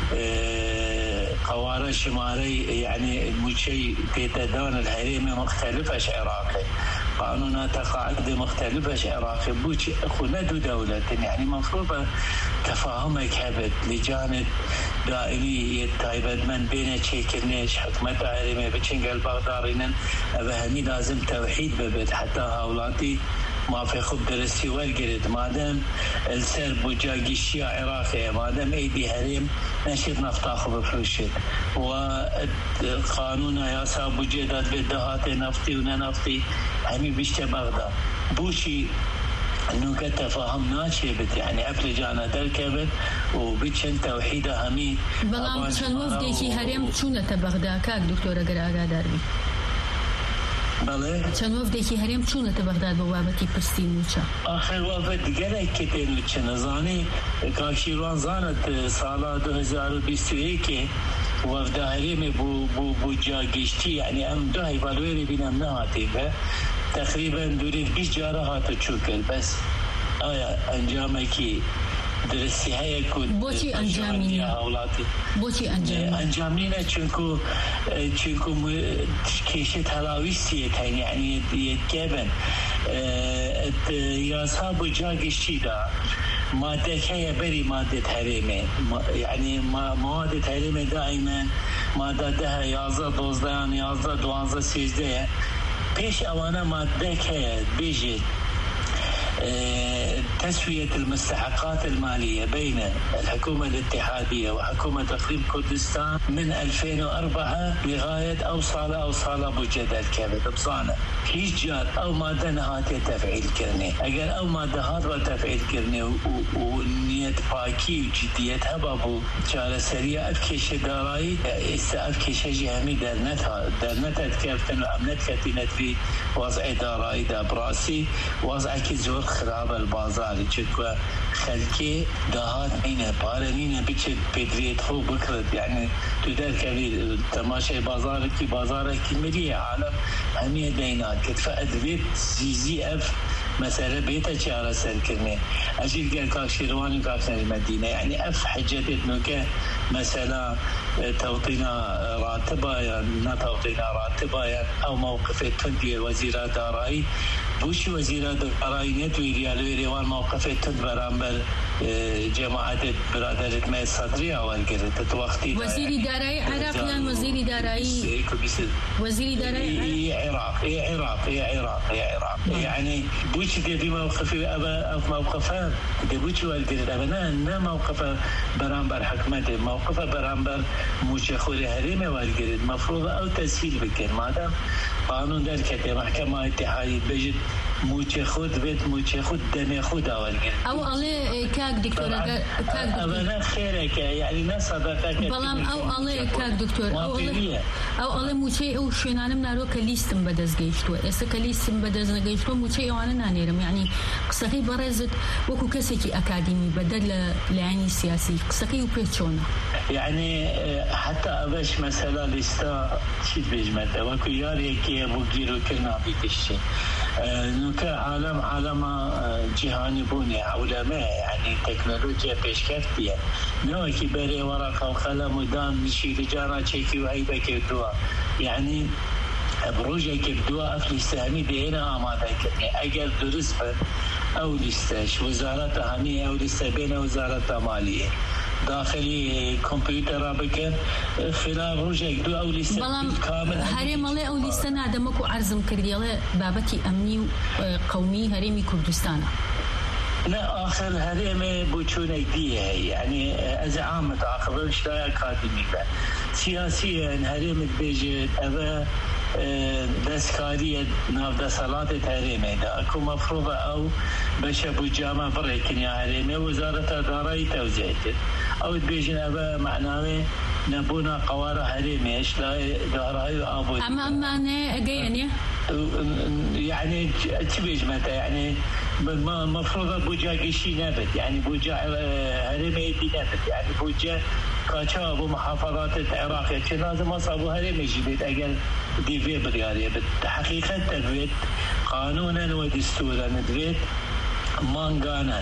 قوارة شماري يعني المشي تيتدان الهريمة مختلفة عراقي قانونات قاعدة مختلفة عراقي بوش أخو ندو دولة يعني مفروضة تفاهمك هبت لجانب دائري تايبد من بين تشيكلنيش حكمة عريمة بتشنق البغدارين أبهني لازم توحيد ببت حتى هاولاتي ما في خب درسي والقرد مادام السرب وجاقي الشيعة عراقية مادام ايدي هريم نشيط نفطاخ بفلوشت وقانون ياسا بجيدات بدهات نفطي ونا نفطي همي بيشتا بغداد بوشي انه كتفاهم ناشي بت يعني افلجانا دركبت وبتشن توحيدها همي بلان شنوف ديشي هريم شونه بغداد كاك دكتوره قراغا داربي بله چند وفدێکی هەرێم چوونەتە بەغداد بە بابەتی پرستی موچە آخر وفد گەلێک کتێن لوچە نەزانی کاکشیروان زانت ساڵا دو هەزار و بیست و یەک وفدە هەرێمێ بوو جاگەشتی یعنی ئەم دو هەیڤالوێری بینەم نەهاتێ بە تقریبا دوورێ بیست جارە هاتە چوو کرد بەس ئایا ئەنجامێکی درستی هەیە کو بۆچی ئەنجامینە بۆچی ئەنجامینە چونکو چونکو کێشت هەڵاویستیە هەین یعنی یەکێبن یاسا بۆ جاگەشتیدا مادەک هەیە بەری مادەت هەرێمێ یعنی موادت هەرێمێ دائیمەن مادە دەهە یازدە دۆزدەیان یازدە دوانزدە سێزدەیە پێش ئەوانە مادەک هەیە بێژێت تسوية المستحقات المالية بين الحكومة الاتحادية وحكومة إقليم كردستان من ألفين وأربعة لغاية أوصال أوصال أبو جدل كبد بصانة هيج جار أو مادة نهاتي تفعيل كرني أجل أو مادة هذا تفعيل كرني ونية باكي وجديتها بابو جال سريع أفكيش داراي استأفكيش جهمي درنتها درنتها كيفتن وعملت كتينت في وضع داراي دا براسي وضع كزور خراب البازار چکو خلکی دهات اینه پارنینه بچه بدریت خو بکرد یعنی تو در کبیر تماشای بازار کی بازار کی ملی عالم همیه دینات کتفا ادویت زیزی اف مثلا بيتا شارع سركرني أجيل قال كاشيرواني كاشير المدينة يعني أف حجتت نوكا مثلا توطينا راتبة نا توطينا راتبة أو موقف تندي وزيرة دارائي بوش وزيرة دارائي نتوي ريالو ريوان موقف تند برامبر جماعة برادرة ما الصدرية أول كده تتوقتي وزير دارائي عراق يعني وزير دارائي وزير دارائي عراق عراق عراق عراق يعني بوش دي موقفي أبا أف موقفان دي بوش والكده أبنا نا موقف برامبر حكمته موقف برامبر موشخوري هريمة والكده مفروض أو تسهيل بكين مادام قانون در كده محكمة اتحادية بجد موچه خود بيت موچه خود دم خود اول كده او علي كاك دكتور كاك دكتور انا خيرك يعني ناس صدقك بلام او علي كاك دكتور او علي او علي موچه او شنانم نارو كليستم بدز گيشتو اسا كليستم بدز نگيشتو موچه وانا نانيرم يعني قصقي برزت وكو كسكي اكاديمي بدل لعني سياسي قصقي وبيتشونا يعني حتى ابش مثلا لستا شي بيجمت وكو ياري كي ابو جيرو كنا بيتشي نوكا عالم عالم جهاني بوني علماء يعني تكنولوجيا بيشكفتية نوع كبيرة ورقة وقلم ودام نشي لجانا تشيكي وهيبة كبدوا يعني بروجة كبدوا أفل استهمي دينا آمادا كرني أجل درس أو لستاش وزارة همية أو لستا بين وزارة مالية داخلي كمبيوتر بكن خلال روجك دو او لسه كامل هري مالي او لسه نادمكو عرضم كرديله بابتي امني قومي هريمي كردستان لا آخر هريمي بوچونه ديه يعني از عامة آخر شتايا اكاديمي با سياسيا هريمي بيجي أبا دستكارية ناف دستالات هريمي دا اكو مفروضة او بشبو جامعة بريكن يا هريمي وزارة دارائي توزيعت او بيجن أبا معناوي نبونا قوارة هريمي ايش دارائي ابو اما اما انا اجيني يعني تبيج متى يعني مفروض بوجا قشي نبت يعني بوجا هرمي دي نبت يعني بوجا كاتشا ابو محافظات العراقية كان لازم اصابو هرمي جيبت اقل دي في بريالية حقيقة تبيت قانونا ودستورا ندبيت مانغانا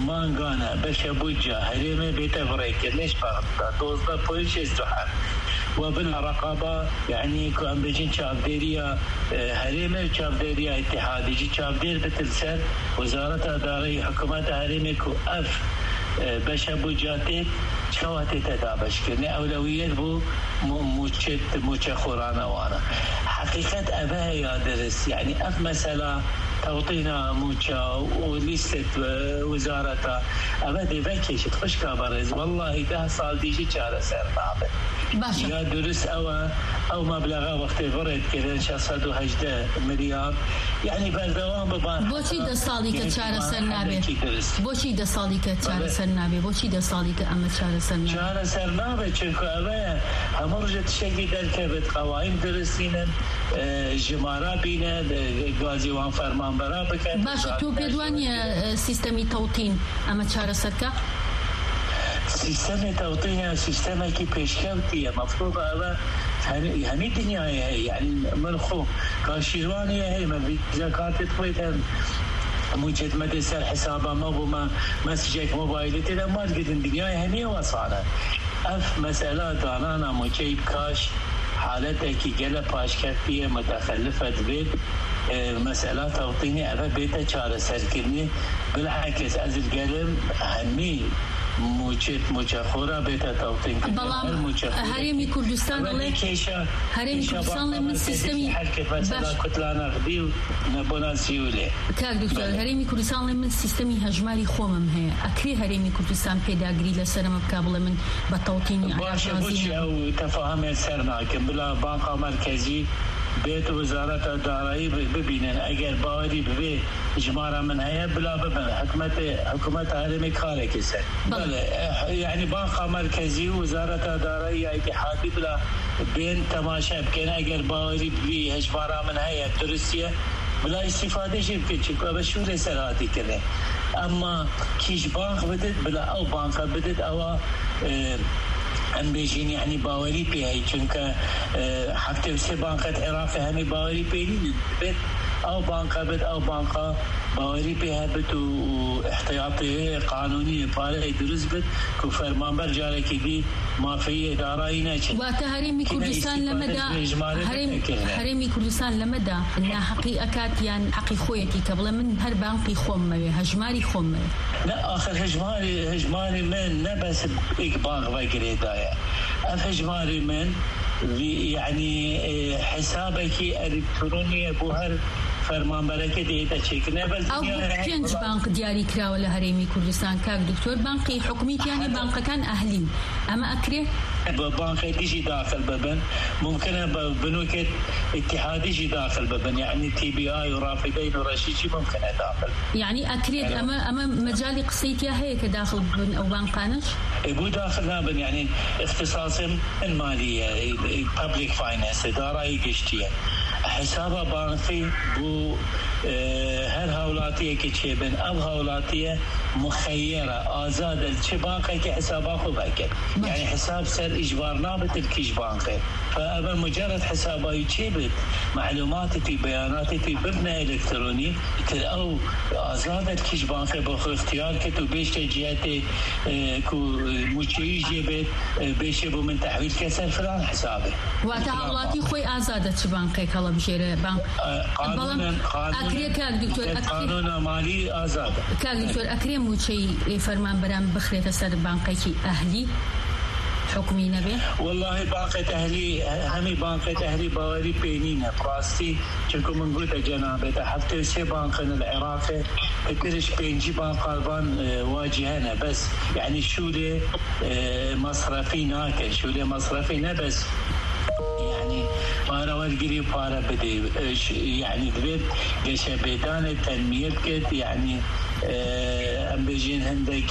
مانغانا بش بوجا هرمي بيت فريك ليش بغضا دوزنا بوليش ازدحام وبلا رقابة يعني كو أم بيجين شابديريا هريمة شابديريا اتحادي جي شابدير بتلسل وزارة إدارية حكومة هريمة كو أف بشبو جاتي شواتي تتابش كني أولويات بو موشت موشة خورانا وانا حقيقة أباها يا درس يعني أف مسألة توطينا موشا وليست وزارتها أبدا بكيش تخش كابرز والله ده صار ديجي شارع سير بعض يا درس أو أو مبلغ وقت فرد كذا شصد وهجدة مليار يعني بالدوام ببان بوشي ده صالي كشارع سرنابي بوشي ده صالي كشارع سرنابي بوشي ده صالي كأم شارع سرنابي شارع سرنابي شنكو أبدا همرجت شيء كذا قوائم درسينا جمارة بينا غازي وان فرمان برابك باشا تو بدواني سيستمي توطين أما شارع سركا سيستم توطين سيستم كي بيشكوتي مفروض هذا همي الدنيا يعني منخو كاشيرواني هي ما زكاة تطويتها موجد مدرسة حسابها ما بو ما مسجك موبايلي تلا ما تقدر الدنيا همي وصانا أف مسألة أنا مجيب كاش حالتها كي جل باش كفية متخلفة بيت مسألة توطيني أبا بيتا شارع سركني بالعكس أزل قلم همي موجد مجخورة بيتا توطين بلام هرمي كردستان الله هرمي كردستان الله من سيستمي باش كتلانا غدي ونبونا سيولي كاك دكتور هرمي كردستان الله من سيستمي هجماري خومم هي أكري هرمي كردستان بيداغري لسرم بكابل من بتوطيني باش بوشي أو تفاهم سرنا كبلا بانقا مركزي بيت وزارة الدارائي ببينن اگر باوري ببي جمارة من هيا بلا ببن حكومة حكومة هرمي كاري كسر بله يعني بانقا مركزي وزارة الدارائي اتحادي بلا بين تماشا بكين اگر باوري ببي جمارة من هيا ترسية بلا استفادة شي بكين چكو بشو لسراتي كده اما كيش بانق بدت بلا او بانقا بدت او اه ام بيجين يعني باوري بيهاي چونك حتى وسي بانقات عراق همي باوري بينين بيت او بانقا بيت او بانقا باوري بيها بيت واحتياطي قانوني بالي درس بيت كو فرمان برجالة كدي ما في إدارة ناجح وتهريمي كردستان لمدى هريم هريمي كردستان لمدى إنها حقيقة كات يعني حقي خويتي قبل من هر بانقي خومة هجماري خومة لا آخر هجماري هجماري من نبس إقباغ وقريدايا هجماري من يعني حسابك إلكتروني بوهر فرمان بركة ديتا شكلنا بس أو كنج بانك دياري كرا ولا هريمي كردستان كاك دكتور بانقي حكومي يعني بانك كان أهلي أما أكره بانك يجي داخل ببن ممكن بنوك اتحادي يجي داخل ببن يعني تي بي اي ورافدين ورشيشي ممكن داخل يعني أكريد أما أما مجالي قصيتها هيك داخل ببن أو بانقانش يبو داخل ببن يعني اختصاص المالية public finance إدارة يقشتية حسابها بانقي بو هر هولاتية كتشيبن أو هولاتية مخيرة آزادة الشباقة كحسابها خو باكر يعني حساب سر إجبار نابت الكيش بانقي فأبا مجرد حسابها يتشيبت معلوماتي بياناتي ببنى إلكتروني أو آزادة الكيش بانقي بخو اختيار كتو بيش جهتي كو مجيش جيبت بيش بو من تحويل كسر فلان حسابه وتعالاتي خوي آزادة الشباقة كلا بشيرة بانق قانونا أكري كاك دكتور قانون مالي آزاد كاك دكتور أكري موشي فرمان برام بخريت سر بانقي أهلي حكمي نبي والله بانقة أهلي همي بانقة أهلي باوري بينينا براستي شكو من قلت جنابه حتى سي بانقة العراق كرش بينجي بانقالبان واجهنا بس يعني شولي مصرفي ناكل شولي مصرفي نبس يعني بارا ورقري بارا بدي يعني دبيت قشا بيتان التنمية بكت يعني ام بيجين هندك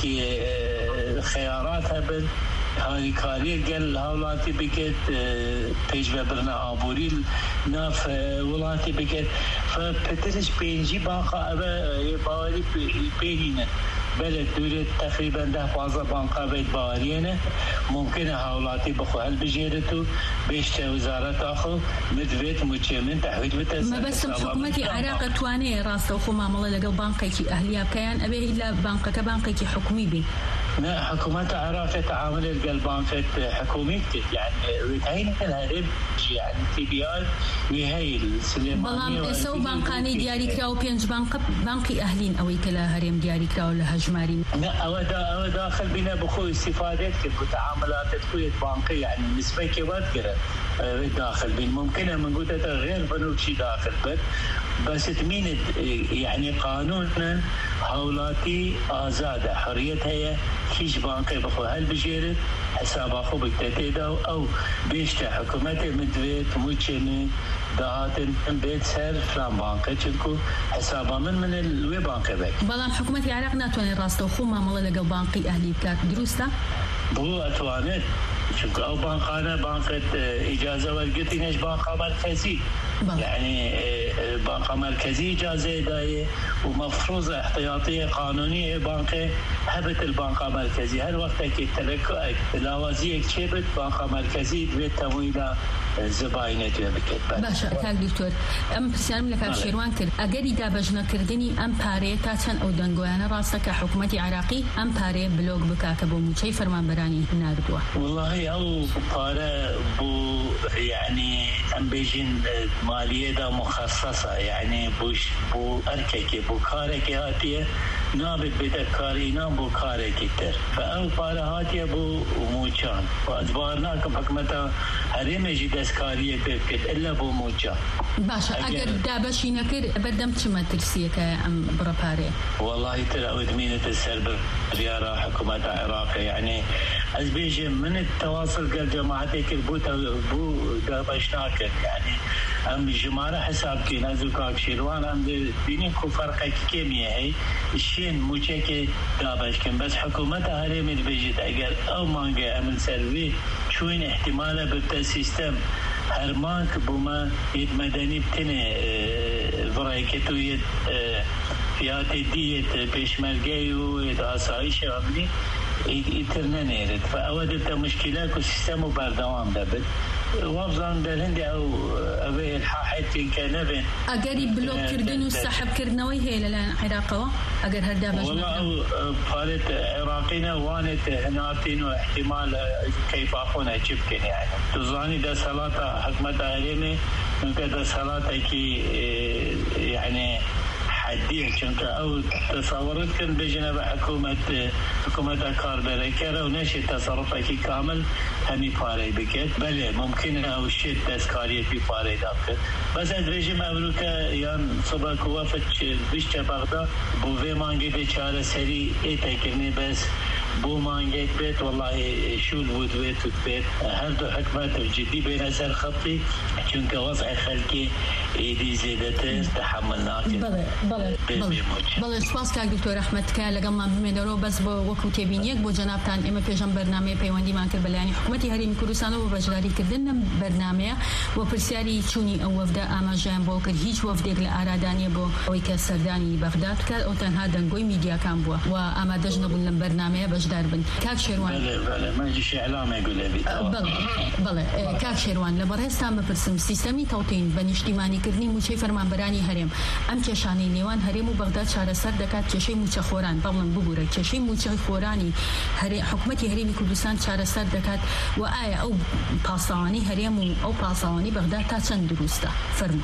خيارات هبل هاي كارير قال هاولاتي بكت بيج ببرنا آبوري ناف ولاتي بكت فبترش بينجي باقا أبا باوري بيهينا بلد دولة تقريبا ده فازا بانقا بيت باورينا ممكن هاولاتي بخو هل بجيرتو بيشتا وزارة أخو مدفيت مجمن تحويل بتسر ما بس حكومتي عراق تواني راسه وخو معاملة لقل بانقاكي أهليها بكيان أبيه إلا بانقا كبانقاكي حكومي بي لا حكومة العراق تعاملت قلبانكت حكومية يعني وتهين الهرب يعني تي بي آر وهي السليمانية بلام سو بانقاني دياري كراو بينج بانق بانقي أهلين أو كلا هرم دياري كراو لهجماري لا أو دا أو داخل بنا بخو استفادتك بتعاملات تكوية بانقية يعني نسبة كبات كده داخل بين ممكن من قلت غير بنوك داخل بس بس تمين يعني قانونا هولاتي آزادة حريتها هي كيش بانقي بخو هل بجيرت حساب أخو بكتاتيدا أو بيشتا حكومتي مدويت موچيني دهاتن بيت سر فلان بانقي چنكو حسابا من من الوي بانقي بك بلام حكومة العراق ناتواني راستو خو معاملة لقل بانقي أهلي بكاك دروستا؟ بو أتوانت شوف أو بانقانا بانقة إجازة والقتي نش بانقة مركزي بل. يعني بانقة مركزي إجازة داية ومفروض احتياطية قانونية بانقة هبت البانقة مركزي هر وقت كي تلك لاوازيك شبت بانقة مركزي دويت تمويلة زباينة بكت باشا كاك دكتور أم بسيارم لك شيروان كرد أقري دابجنا كردني أم باري تاتشان أو دنگوانا راسك حكومة عراقي أم باري بلوغ بكاكبو موشي فرمان براني ناردوا والله أو باري بو يعني أم بيجين مالية دا مخصصة يعني بوش بو أركيكي بو كاركي هاتية نابت بدكاري نام بو كاركي تر فأو باري هاتية بو موشان وأدبارناكم حكمتا هريم يجي دسكارية بيبكت إلا بو موشان باشا أقر دابشي نكر بردم چما ترسيك أم براباري والله ترى أدمينة السرب ريارة حكومة العراق يعني از بيجي من التواصل قال جماعتك بو بو دابشناك يعني ام جماعه حساب كي نازل كاك شيروان ام ديني كو فرق كيمياء هي الشين موجك دابش كان بس حكومه هرم بيجي اگر او مانجا عمل سلبي شوين احتماله بالسيستم هرمانك بما يد مدني بتنه فرايكتويه فيات ديت بيشمرجي واسايش عملي يترنانيرد فأودت مشكلة كسيستم بردوام دبل وابزان بالهندي أو أبي الحاحد كنبن أجري بلوك كردن والسحب كردنوي هي للآن عراقة أجر هردا بجنا والله قالت عراقينا وانت هناتين واحتمال كيف أخونا جبكن يعني تظاني ده صلاة حكمة عليمي من كده صلاة كي يعني حديه چونك او تصورت كان بجنب حكومة حكومة كاربرا كرا ونشي تصرفك كامل همي باري بكت بله ممكن او شيء تذكاريه في باري دابت بس از رژیم امریکا یان صبح کوافت بیشتر بغداد بو في مانگی بیچاره سری ایتکنی بس بو مانجيت بيت والله شو الود بيت بيت هل دو حكمات جدي بين سر خطي چونك وضع خلقي ايدي زيادته تحملناك بله بله بله بله سپاس كاك دكتور احمد كان لقما بمدرو بس بو وكو تبينيك بو جنابتان اما بيجان برنامه بيواندي مان كر بلاني حكومتي هرم كردستان و بجلاري كردن برنامه و پرسیاری چونی او وفد اماجان بو کر هیچ وفد ل ارادانی بو او که سردانی بغداد کر او تنها دنگوی میدیا کام بو و اما دجنا بن برنامه داربن كاك شيروان بله بله ما جيش اعلام يقول لي بله بله كاك شيروان لبرهستان بپرسم سیستمی توتین بنشتیمانی کردنی موچه فرمانبرانی هرم ام چشانی نیوان هرم و بغداد شهر سر دکات چشی موچه خوران بغلن ببوره چشی موچه خورانی هر حکومتی هرمی کردستان شهر سر دکات و آیا او پاسانی هرم او پاسانی بغداد تا چند درسته فرمو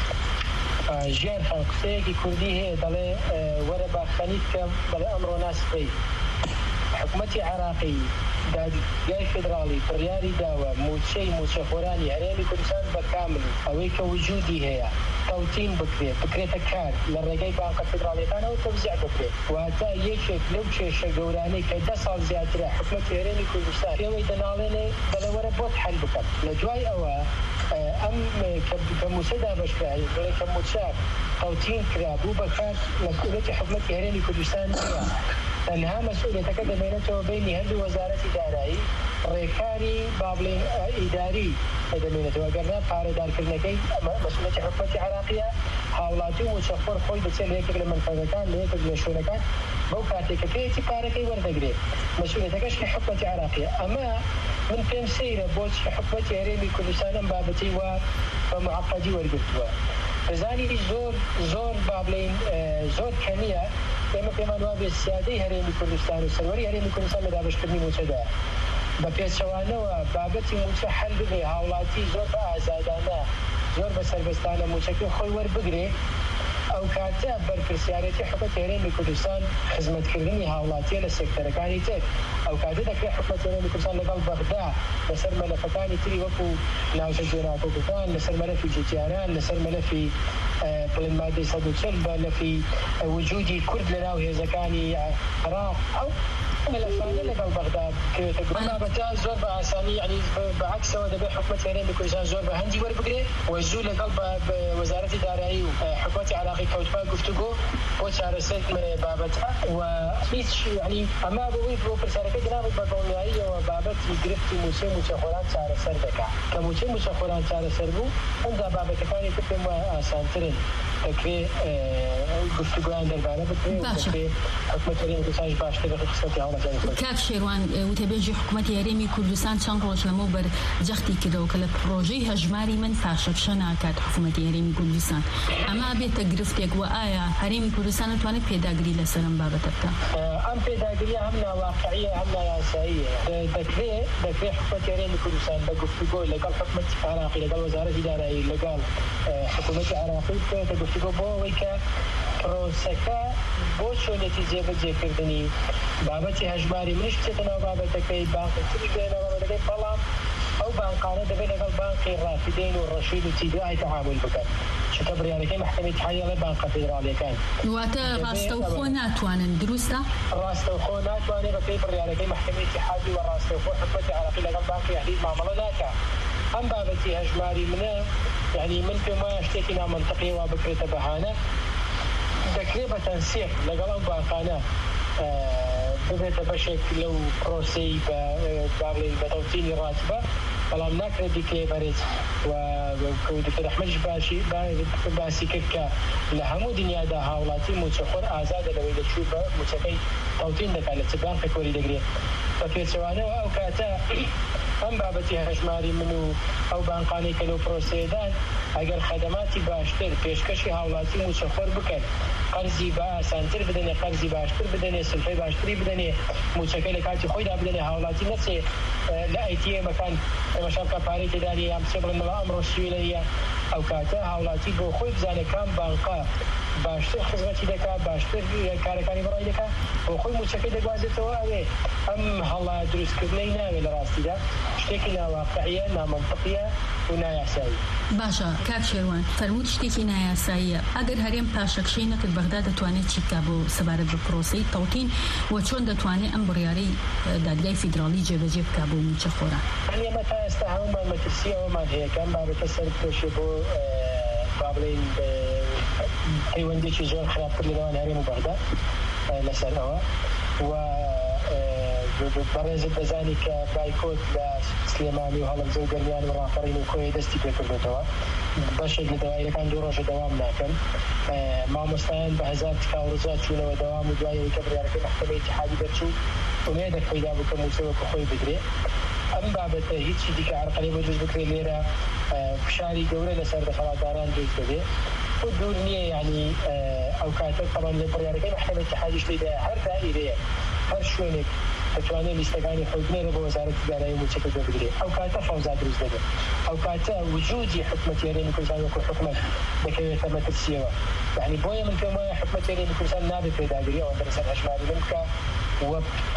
جير حقيقي كردي هي دله ورا باخنيت كم بلا امر ناس في حكومتي عراقي داد جاي فدرالي برياري داوا موشي موشخوراني هريمي كردستان بكامل اويك وجودي هي توتين بكري بكري تكار للرجاي بانك فدرالي كان او توزيع بكري وهذا يشك لو شيء شغوراني كده صار زياده حكومتي هريمي كردستان في ويدنالني بلا ورا بوت حل بكم لجواي او ام كمساعده بشكل بلا كمشاف توتين كرابو بكار مسؤوليه حكومتي هريمي كردستان تنها مسؤولية كدمينته بين هند وزارة إداري ريكاري بابلين إداري كدمينته وقرنا بار دار كرنكي مسؤولية حكومة عراقية حاولاتي وشفر خوي بتصير هيك لمن فكان هيك لشونكان بوكاتي كفيتي باركي وردقري مسؤولية كشف حكومة عراقية أما من كم سيرة بوش حكومة هريمي كردستان بابتي ومعقدي ورقتوا فزاني زور زور بابلين زور كمية ئێمە پێمان وابێ سیادەی هەرێمی کوردستان و سەروەری هەرێمی کوردستان لە دابەشکردنی موچەدایە بە پێچەوانەوە بابەتی موچە حەل ببێ هاوڵاتی زۆر بە ئازادانە زۆر بە سەربەستانە موچەکەی خۆی وەربگرێ ئەو کاتە بەرپرسیارەتی حکومەت هەرێمی کوردستان خزمەتکردنی هاوڵاتیە لە سێکتەرەکانی تر ئەو کاتە دەکرێت حکومەت هەرێمی کوردستان لەگەڵ بەغدا لەسەر مەلەفەکانی تری وەکو ناوچە جێراکۆکەکان لەسەر مەلەفی جێتیاران لەسەر مەلەفی بڵێن مادەی سەد و چل مەلەفی وجودی کورد لەناو هێزەکانی عێراق ئەو مەلەفانە لەگەڵ بەغدا بکرێتە بابەتە زۆر بە ئاسانی یعنی بەعکسەوە دەبێت حکومەت هەرێمی کوردستان زۆر بە هەندی وەربگرێت و زوو لەگەڵ وەزارەتی دارایی و حکومەتی عراقی کەوتبا گفتوگۆ بۆ چارەسەر بابەتە و هیچ یعنی ئەما بۆی بۆ پرسیارەکەی جنابەت بە دڵنیاییەوە بابەتی گرفتی موچەی موچەخۆران چارەسەر دەکات کە موچەی موچەخۆران چارەسەر بوو ئەمدا بابەتەکانی تر پێم وایە ئاسانترن دەکرێت گفتوگۆیان دەربارە بکرێت دەکرێت حکومەت هەرێمی کوردستانیش باشتر لە قسمەتی هاوڵاتیانی خۆی. کاک شێروان وتەبێژی حکومەتی هەرێمی کوردستان چەند ڕۆژ لەمەوبەر جەختی کردەوە کە لە پرۆژەی هەژماری من پاشەکشە ناکات حکومەتی هەرێمی کوردستان ئەما بێتە گرفتێک و ئایا هەرێمی کوردستان دەتوانێت پێداگری لەسەر ئەم بابەتە بکات؟ ئەم پێداگریە هەم ناواقعیە هەم نایاساییە دەکرێت دەکرێت حکومەتی هەرێمی کوردستان بە گفتوگۆ لەگەڵ حکومەتی عراقی لەگەڵ وەزارەتی دارایی لەگەڵ حکومەتی عراقی بکرێتە گفتوگۆ بۆ ئەوەی کە پرۆسەکە بۆ چۆنێتی جێبەجێکردنی بابەتی هەژماری منیش بچێتە ناو بابەتەکەی بانقی بێنەوە بابەتەکەی بەڵام ئەو بانقانە دەبێت لەگەڵ بانقی ڕافدین و ڕەشید و تیدای تەعامل بکات چونکە بڕیارەکەی محکەمەی اتحادیە لە بانقە فێدراڵیەکان واتە ڕاستەوخۆ ناتوانن دروستە؟ ڕاستەوخۆ ناتوانێت بەپێی بڕیارەکەی محکەمەی اتحادی و ڕاستەوخۆ حکومەتی عراقی لەگەڵ بانقی ئەهلیل مامەڵە ناکات ئەم بابەتی هەژماری منە یعنی من پێم وایە شتێکی نامەنتەقی وا بکرێتە بەهانە دەکرێت بە تەنسیق لەگەڵ ئەم بانقانە ببێتە بەشێک لەو پرۆسەی بابڵێن بە تەوتیلی ڕاتبە بەڵام ناکرێت دیکرێ بەرێت و دکتۆر ئەحمەدیش باشی باسی کرد کە لە هەموو دنیادا هاوڵاتی موچەخۆر ئازادە لەوەی دەچوو بە موچەکەی تەوتین دەکات لە چ بانقێک وەری دەگرێت بە پێچەوانەوە ئەو کاتە ئەم بابەتی هەژماری من و ئەو بانقانەی کە لەو پرۆسەیەدان ئەگەر خەدەماتی باشتر پێشکەشی هاوڵاتی موچەخۆر بکەن قەرزی بە ئاسانتر بدەنێ قەرزی باشتر بدەنێ سلفەی باشتری بدەنێ موچەکەی لە کاتی خۆیدا بدەنێ هاوڵاتی نەچێ لە ئەیتیێمەکان تەماشاکە پارەی تێدانی یان بچێ بڵێن مەڵا ئەمڕۆ سوێلەیە ئەو کاتە هاوڵاتی بۆ خۆی بزانێت کام بانقا باشتر خزمەتی دەکات باشتر کارەکانی بەڕای دەکات بۆ خۆی موچەکەی دەگوازێتەوە ئەوێ ئەم هەڵا دروستکردنەی ناوێت لە ڕاستیدا شتێکی ناواقعیە نامەنتەقیە و نایاسایی. باشە کاک شێروان فەرمووت شتێکی نایاساییە ئەگەر هەرێم پاشەکشەی نەکرد بەغدا دەتوانێت چی بکات بۆ سەبارەت بە پرۆسەی تەوتین و چۆن دەتوانێت ئەم بڕیارەی دادگای فیدراڵی جێبەجێ بکات بۆ موچەخۆران؟ ئەمە تا ئێستا هەموومان مەترسی ئەوەمان هەیە کە ئەم بابەتە سەرپێشێ بۆ با بڵێن پەیوەندێکی زۆر خراپتر لەنێوان هەرێم و بەغدا لەسەر ئەوە و بەڕێزت دەزانی کە بایکۆت لە سلێمانی و هەڵەبجە و گەرمیان و ڕاپەڕین و کۆی دەستی پێکردێتەوە بەشێک لە دەواییەکان دوو ڕۆژە دەوام ناکەن مامۆستایان بە هەزار تکا و ڕزات چوونەوە دەوام و دوایەوەی کە بڕیارەکەی محکەمەی اتحادی دەرچوو ئومێدێک پەیدا بکەم موچەوەکە خۆی بدرێ ئەم بابەتە هیچی دیکە عەرقەلەی بۆ دروست بکرێت لێرە فشاری گەورە لەسەر دەسەڵاتداران دروست دەبێت و دوور نییە یعنی ئەو کاتە تەمان لە بڕیارەکەی محکەمەی اتحادیش لێدایە هەر دائیرەیە هەر شوێنێک دەتوانێت لیستەکانی خۆی بنێرە بۆ وەزارەتی دارایی موچەکە بگرێت ئەو کاتە فەوزا دروست دەبێت ئەو کاتە وجودی حکومەتی هەرێمی کوردستان وەکو حکومەت دەکەوێتە مەترسیەوە یعنی بۆیە من پێم وایە حکومەتی هەرێمی کوردستان نابێت پێداگیری ئەوەندە لەسەر هەژماری من بکە و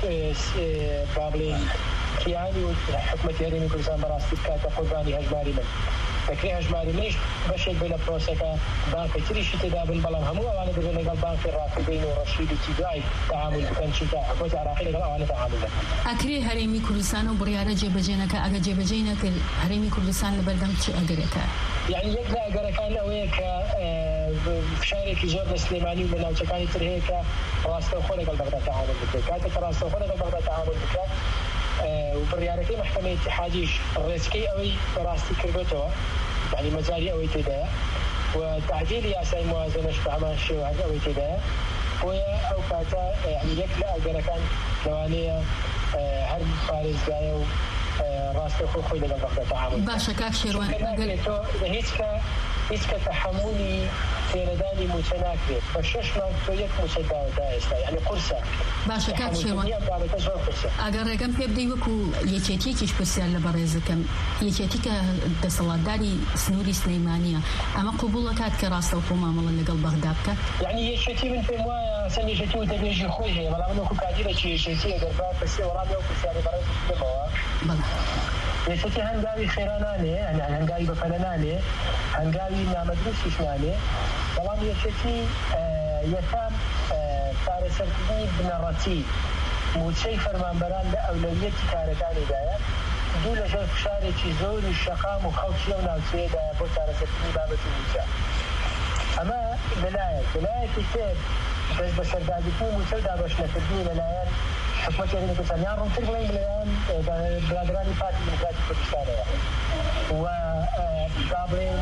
با بڵێن کیانی و حکومەتی هەرێمی کوردستان بەڕاستی بکاتە قوربانی هەژماری من دەکرێت هەژماری منیش بەشێک بێ لە پرۆسەکە بانقی تریشی تێدا بن بەڵام هەموو ئەوانە دەبێت لەگەڵ بانقی ڕافدین و ڕەشید و تیدای تەعامل بکەن چونکە حکومەتی عراقی لەگەڵ ئەوانە تەعامل دەکات. ئەکرێ هەرێمی کوردستان و بڕیارە جێبەجێ نەکات ئەگەر جێبەجێ نەکرد هەرێمی کوردستان لەبەردەم چ ئەگەرەکە؟ یعنی یەک لە ئەگەرەکان ئەوەیە کە فشارێکی زۆر لە سلێمانی و لە ناوچەکانی تر هەیە کە ڕاستەوخۆ لەگەڵ بەغدا تەعامل بکات کاتێک کە ڕاستەوخۆ لەگەڵ بەغدا تەعامل بکات و بڕیارەکەی محکەمەی اتحادیش ڕێچکەی ئەوەی بەڕاستی کردوێتەوە يعني مجاري أو يتدايا وتعديل ياساي موازنة بعمان الشيء هذا أو يتدايا ويا أو كاتا يعني يكلا أجر كان لوانية هرب فارس جايو راسته خو خوي لقى بقى تعامل باشا كاك شيروان هيك هيك تحملي في نداني متناكر بە شش مانگ تۆ یەک موچە داوەدا ئێستا یعنی قورسە باشە کات شێوان ئەگەر ڕێگەم پێ بدەی وەکو یەکێتیەکیش پرسیار لە بەڕێزەکەم یەکێتی کە دەسەڵاتداری سنووری سلەیمانیە ئەمە قبوڵە کات کە ڕاستە و خۆ مامەڵە لەگەڵ بەغدا بکە یعنی یەکێتی من پێم وایە سەن یەکێتی و دەبێژی خۆی هەیە بەڵام من وەکو کاتیرێکی یەکێتی ئەگەر با پرسێ وەڵامی ئەو پرسیاری بەڕێز بدەمەوە یەکێتی هەنگاوی خێرانانێ هەنگاوی بەفەلەنانێ هەنگاوی نامەدروستیش نانێ بەڵام یەکێتی یەکان چارەسەرکردنی بنەڕەتی موچەی فەرمانبەران لە ئەولەویەتی کارەکانیدایە دوو لەژێر فشارێکی زۆر و شەقام و خەڵکی ئەو ناوچەیەدایە بۆ چارەسەرکردنی بابەتی موچە ئەمە لەلایەک لەلایەکی تر دەست بە سەرداگرتنی موچە و دابەشنەکردنی لەلایەن حکومەتی هەرێمی کوردستان یان ڕوونتر بڵێن لەلایەن برادرانی پارتی دموکراتی کوردستانەوە و با بڵێن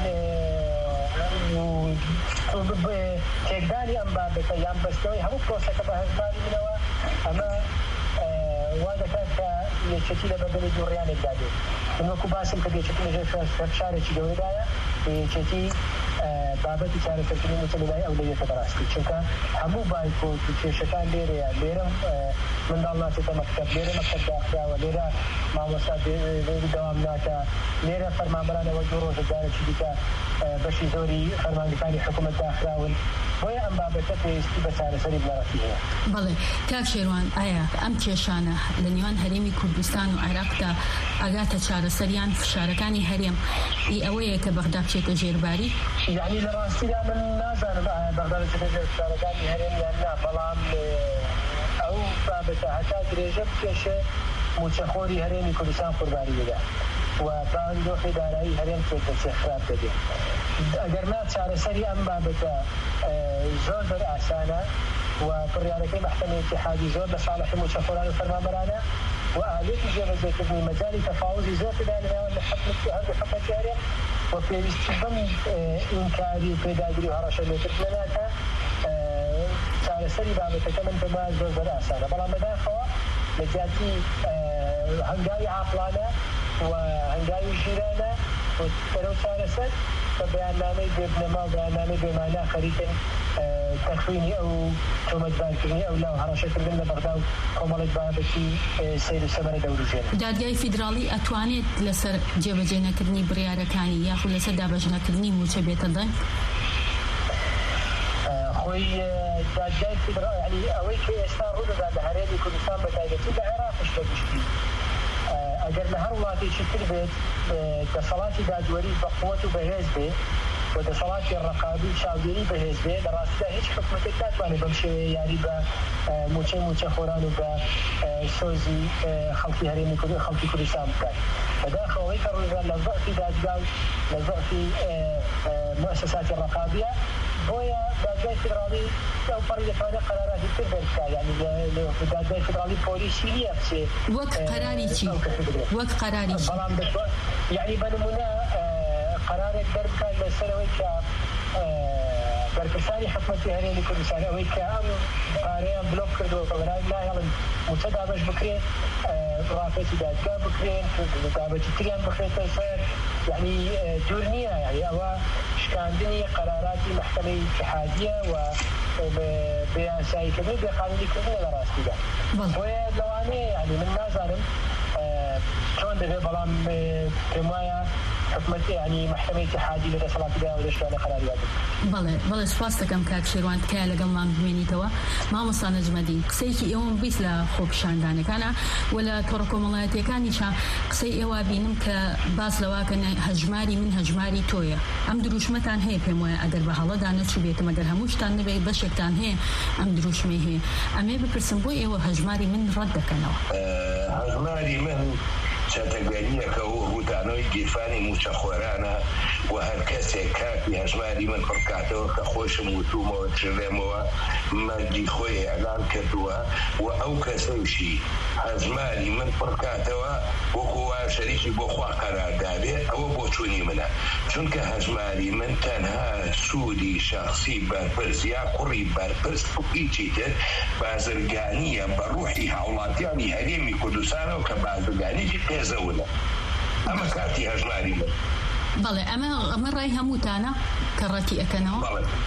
تێکدانی ئەم بابەتە یان بەستەوەی هەموو پرۆسەکە بە هەژماری منەوە ئەمە وا دەکات کە یەکێتی لە بەردەمی دووڕیانێکدا بێت من وەکو باسم کە یەکێتی لەژێر فشارێکی گەورەدایە یەکێتی بابەتی چارەسەرکردنی موچە لەلای ئەولەویەتە بەڕاستی چونکە هەموو بایکۆت و کێشەکان لێرەیە لێرە منداڵ ناچێتە مەکتەب لێرە مەکتەب داخراوە لێرە مامۆستا دەوام ناکە لێرە فەرمانبەرانەوە دوو ڕۆژە جارێکی دیکە بەشی زۆری فەرمانگەکانی حکوومەت داخراون بۆیە ئەم بابەتە پێویستی بە چارەسەری بنەڕەتی هەیە. بەڵێ کاک شێروان ئایا ئەم کێشانە لە نێوان هەرێمی کوردستان و عێراقدا ئاگاتە چارەسەریان فشارەکانی هەرێم ئی ئەوەیە کە بەغدا بچێتە ژێرباری؟ یعنی لە ڕاستیدا من نازانم بەغدا بچێتە ژێر فشارەکانی هەرێم یان نا بەڵام ئەو بابەتە هەتا درێژە بکێشێ موچەخۆری هەرێمی کوردستان قوربانی بدات و باندۆخی دارایی هەرێم چێتە خراپ دەبێت ئەگەر نا چارەسەری ئەم بابەتە زۆر بەر ئاسانە و بڕیارەکەی مەحکەمەی ئیتیحادی زۆر لە صالحی موچەخۆران و فەرمانبەرانە و ئالێتی جێبەجێکردنی مەجالی تەفاوزی زۆر پێدا لەنێوان لە حکومەتی هەردوو حکومەتی هەرێم و پێویستی بەم ئینکاری و پێداگیری و هەڕەشە لێکردنە ناکە چارەسەری بابەتەکە من پێم وایە زۆر زۆر ئاسانە بەڵام بەداخەوە لە جیاتی هەنگاوی عاقلانە و هەنگاوی ژیرانە و بەرەو چارەسەر بە بەیاننامەی بێبنەما و بەیاننامەی بێمانە خەریکن تەخوینی ئەو تۆمەتبارکردنی ئەو لاو هەڕەشەکردن لە بەغدا و کۆمەڵێک بابەتی سەیر و سەمەرە دەوروژێن. دادگای فیدراڵی ئەتوانێت لەسەر جێبەجێ نەکردنی بڕیارەکانی یاخود لەسەر دابەژنەکردنی موچە بێتە دەنگ؟ خۆی دادگای فیدراڵ یعنی ئەوەی کە ئێستا ڕوودەدا لە هەرێمی کوردستان بەتایبەتی لە عێراقش دەگشتی ئەگەر لە هەر وڵاتێکی تر بێت دەسەڵاتی دادوەری بە قووەت و بەهێز بێت و دەسەڵاتی ڕقابی چاودێری بەهێز بێت لە ڕاستیدا هیچ حکومەتێک ناتوانێت بەم شێوەیە یاری بە موچەی موچەخۆران و بە سۆزی خەڵکی هەرێمی خەڵکی کوردستان بکات بەداخەوەی کە ڕوویدا لە ضعفی دادگا و لە ضعفی مؤسساتی ڕقابیە بۆیە دادگای فیدراڵی ئەو پەڕی دەتوانێت قەراراتی تر بێت یعنی دادگای فیدراڵی پۆلیسی نییە بچێت وەک قەراری چی؟ وەک قەراری چی؟ بەڵام دەتوان یعنی بە نمونە قەرارێک دەربکات لەسەرەوەی کە بەرپرسانی حکومەتی هەرێمی کوردستان ئەوەی کە ئەم پارەیان بلۆک کردووە کە بەناوی ناهێڵن موچە دابەش بکرێت ڕافێتی دادگا بکرێن دابەتی تریان بخرێتە سەر یعنی دوور نییە یعنی ئەوە شکاندنی قەراراتی مەحکەمەی ئیتیحادیە و بێیاساییکردنی بێقانونیکردنە لە ڕاستیدا بۆیە لەوانەیە یعنی من نازانم چۆن دەبێت بەڵام پێم وایە حکومەتی یعنی مەحکەمەی ئیتیحادی لە دەسەڵاتیدا و دەشتوانێت قەراری وادە بەڵێ بەڵێ سوپاس دەکەم کاک شێروان تکایە لەگەڵمان بمێنیتەوە مامۆستا نەجمەدین قسەیەکی ئێوەم بیست لە خۆپیشاندانەکانە و لە تۆڕە کۆمەڵایەتیەکانیشە قسەی ئێوە بینم کە باس لەواکەن هەژماری من هەژماری تۆیە ئەم دروشمەتان هەیە پێم وایە ئەگەر بە هەڵەدا نەچوو بێتم ئەگەر هەمووشتان نەبێت بەشێکتان هەیە ئەم دروشمەی هەیە ئەمێ بپرسم بۆ ئێوە هەژماری من ڕەت دەکەنەوە هەژماری من چەتەگەریەکە و ڕوودانەوەی گیرفانی موچەخۆرانە و هەر کەسێک کاتی هەژماری من پڕکاتەوە کە خۆشم وتومەوە ترێمەوە مەردی خۆی ئەلان کردووە و ئەو کەسەوشی هەژماری من پڕکاتەوە وەکووا شەریکی بۆ خوا قەراردابێ ئەوە بۆ چوونی منە چونکە هەژماری من تەنها سوودی شخصی بەرپرس یا کوڕی بەرپرس هیچی تر بازرگانیە بە ڕوحی هاوڵاتیانی هەرێمی کوردستانەوە کە بازرگانیی پێزەونە ئەمە کاتی هەژماری من بەڵێ ئەمە ئەمە ڕای هەمووتانە کە ڕەتی ئەەکەنەوە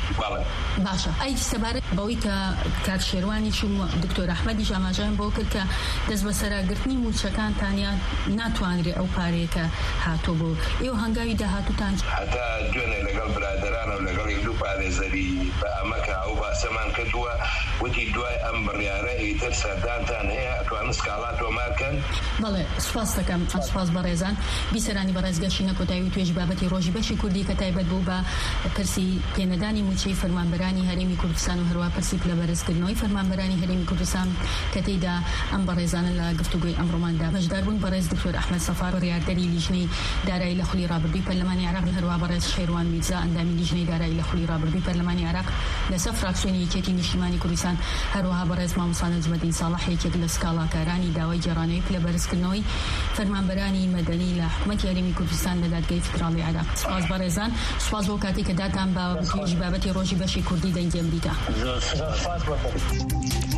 بەڵێ باشە. ئەی سەبارەت بەوەی کە کات شێروانی چوم دکتۆر ئەحمەدی ئاماژەیان بۆ کرد کە دەست بە سەراگرتنی موچەکانتانیان ناتوانرێت ئەو پارەیەکە هاتوو بۆ ئێوە هەنگاوی داهاتوتان هەتا دوێنێ لەگەڵ برادرانە و لەگەڵ یەک دوو پارێزەری بە ئەمەکە ئەو باسەمان کردووە وتی دوای ئەم بڕیارە ئیتر سەردانتان هەیە ئەتوانن سکاڵات تۆمارکەن. بەڵێ سوپاس دەکەم سوپاس بەڕێزان بیسەرانی بەڕێزگەشتە کۆتایی و توێژ بابەتی ڕۆژی بەشی کوردی کە تایبەت بوو بە پرسی پێنەدانی موچەی فەرمانبەرانی هەرێمی کوردستان و هەروە پرسی پلە بەرزکردنەوەی فەرمانبەرانی هەرێمی کوردستان کە تێیدا ئەم بەڕێزانە لە گفتوگۆی ئەمڕۆماندا بەشدار بوون. بەڕێز دکتۆر ئەحمەد سەفار ڕیاردەری لیژنەی دارایی لە خولی ڕابردووی پەرلەمانی عێراق هەروە بەڕێز شێروان میرزا ئەندامی لیژنەی دارایی لە خولی ڕابردووی پەرلەمانی عێراق لەسەر فراکسیۆنی یەکێتی نیشتیمانی کوردستان هەروەها بەڕێز مامۆستا نەجمەدین ساڵح یەکێک لە سکاڵاکارانی داوای جێڕانەوەی پلە بەرزکردنەوەی فەرمانبەرانی مەدەنی لە حکومەتی هەرێمی کوردستان لە دادگای فدراڵی عێراق. سپاس بەڕێزان سپاس بۆ کاتی کە داتان بە توێژ بابەتی ڕۆژی بەشی کوردی دەنگی ئەمریکا.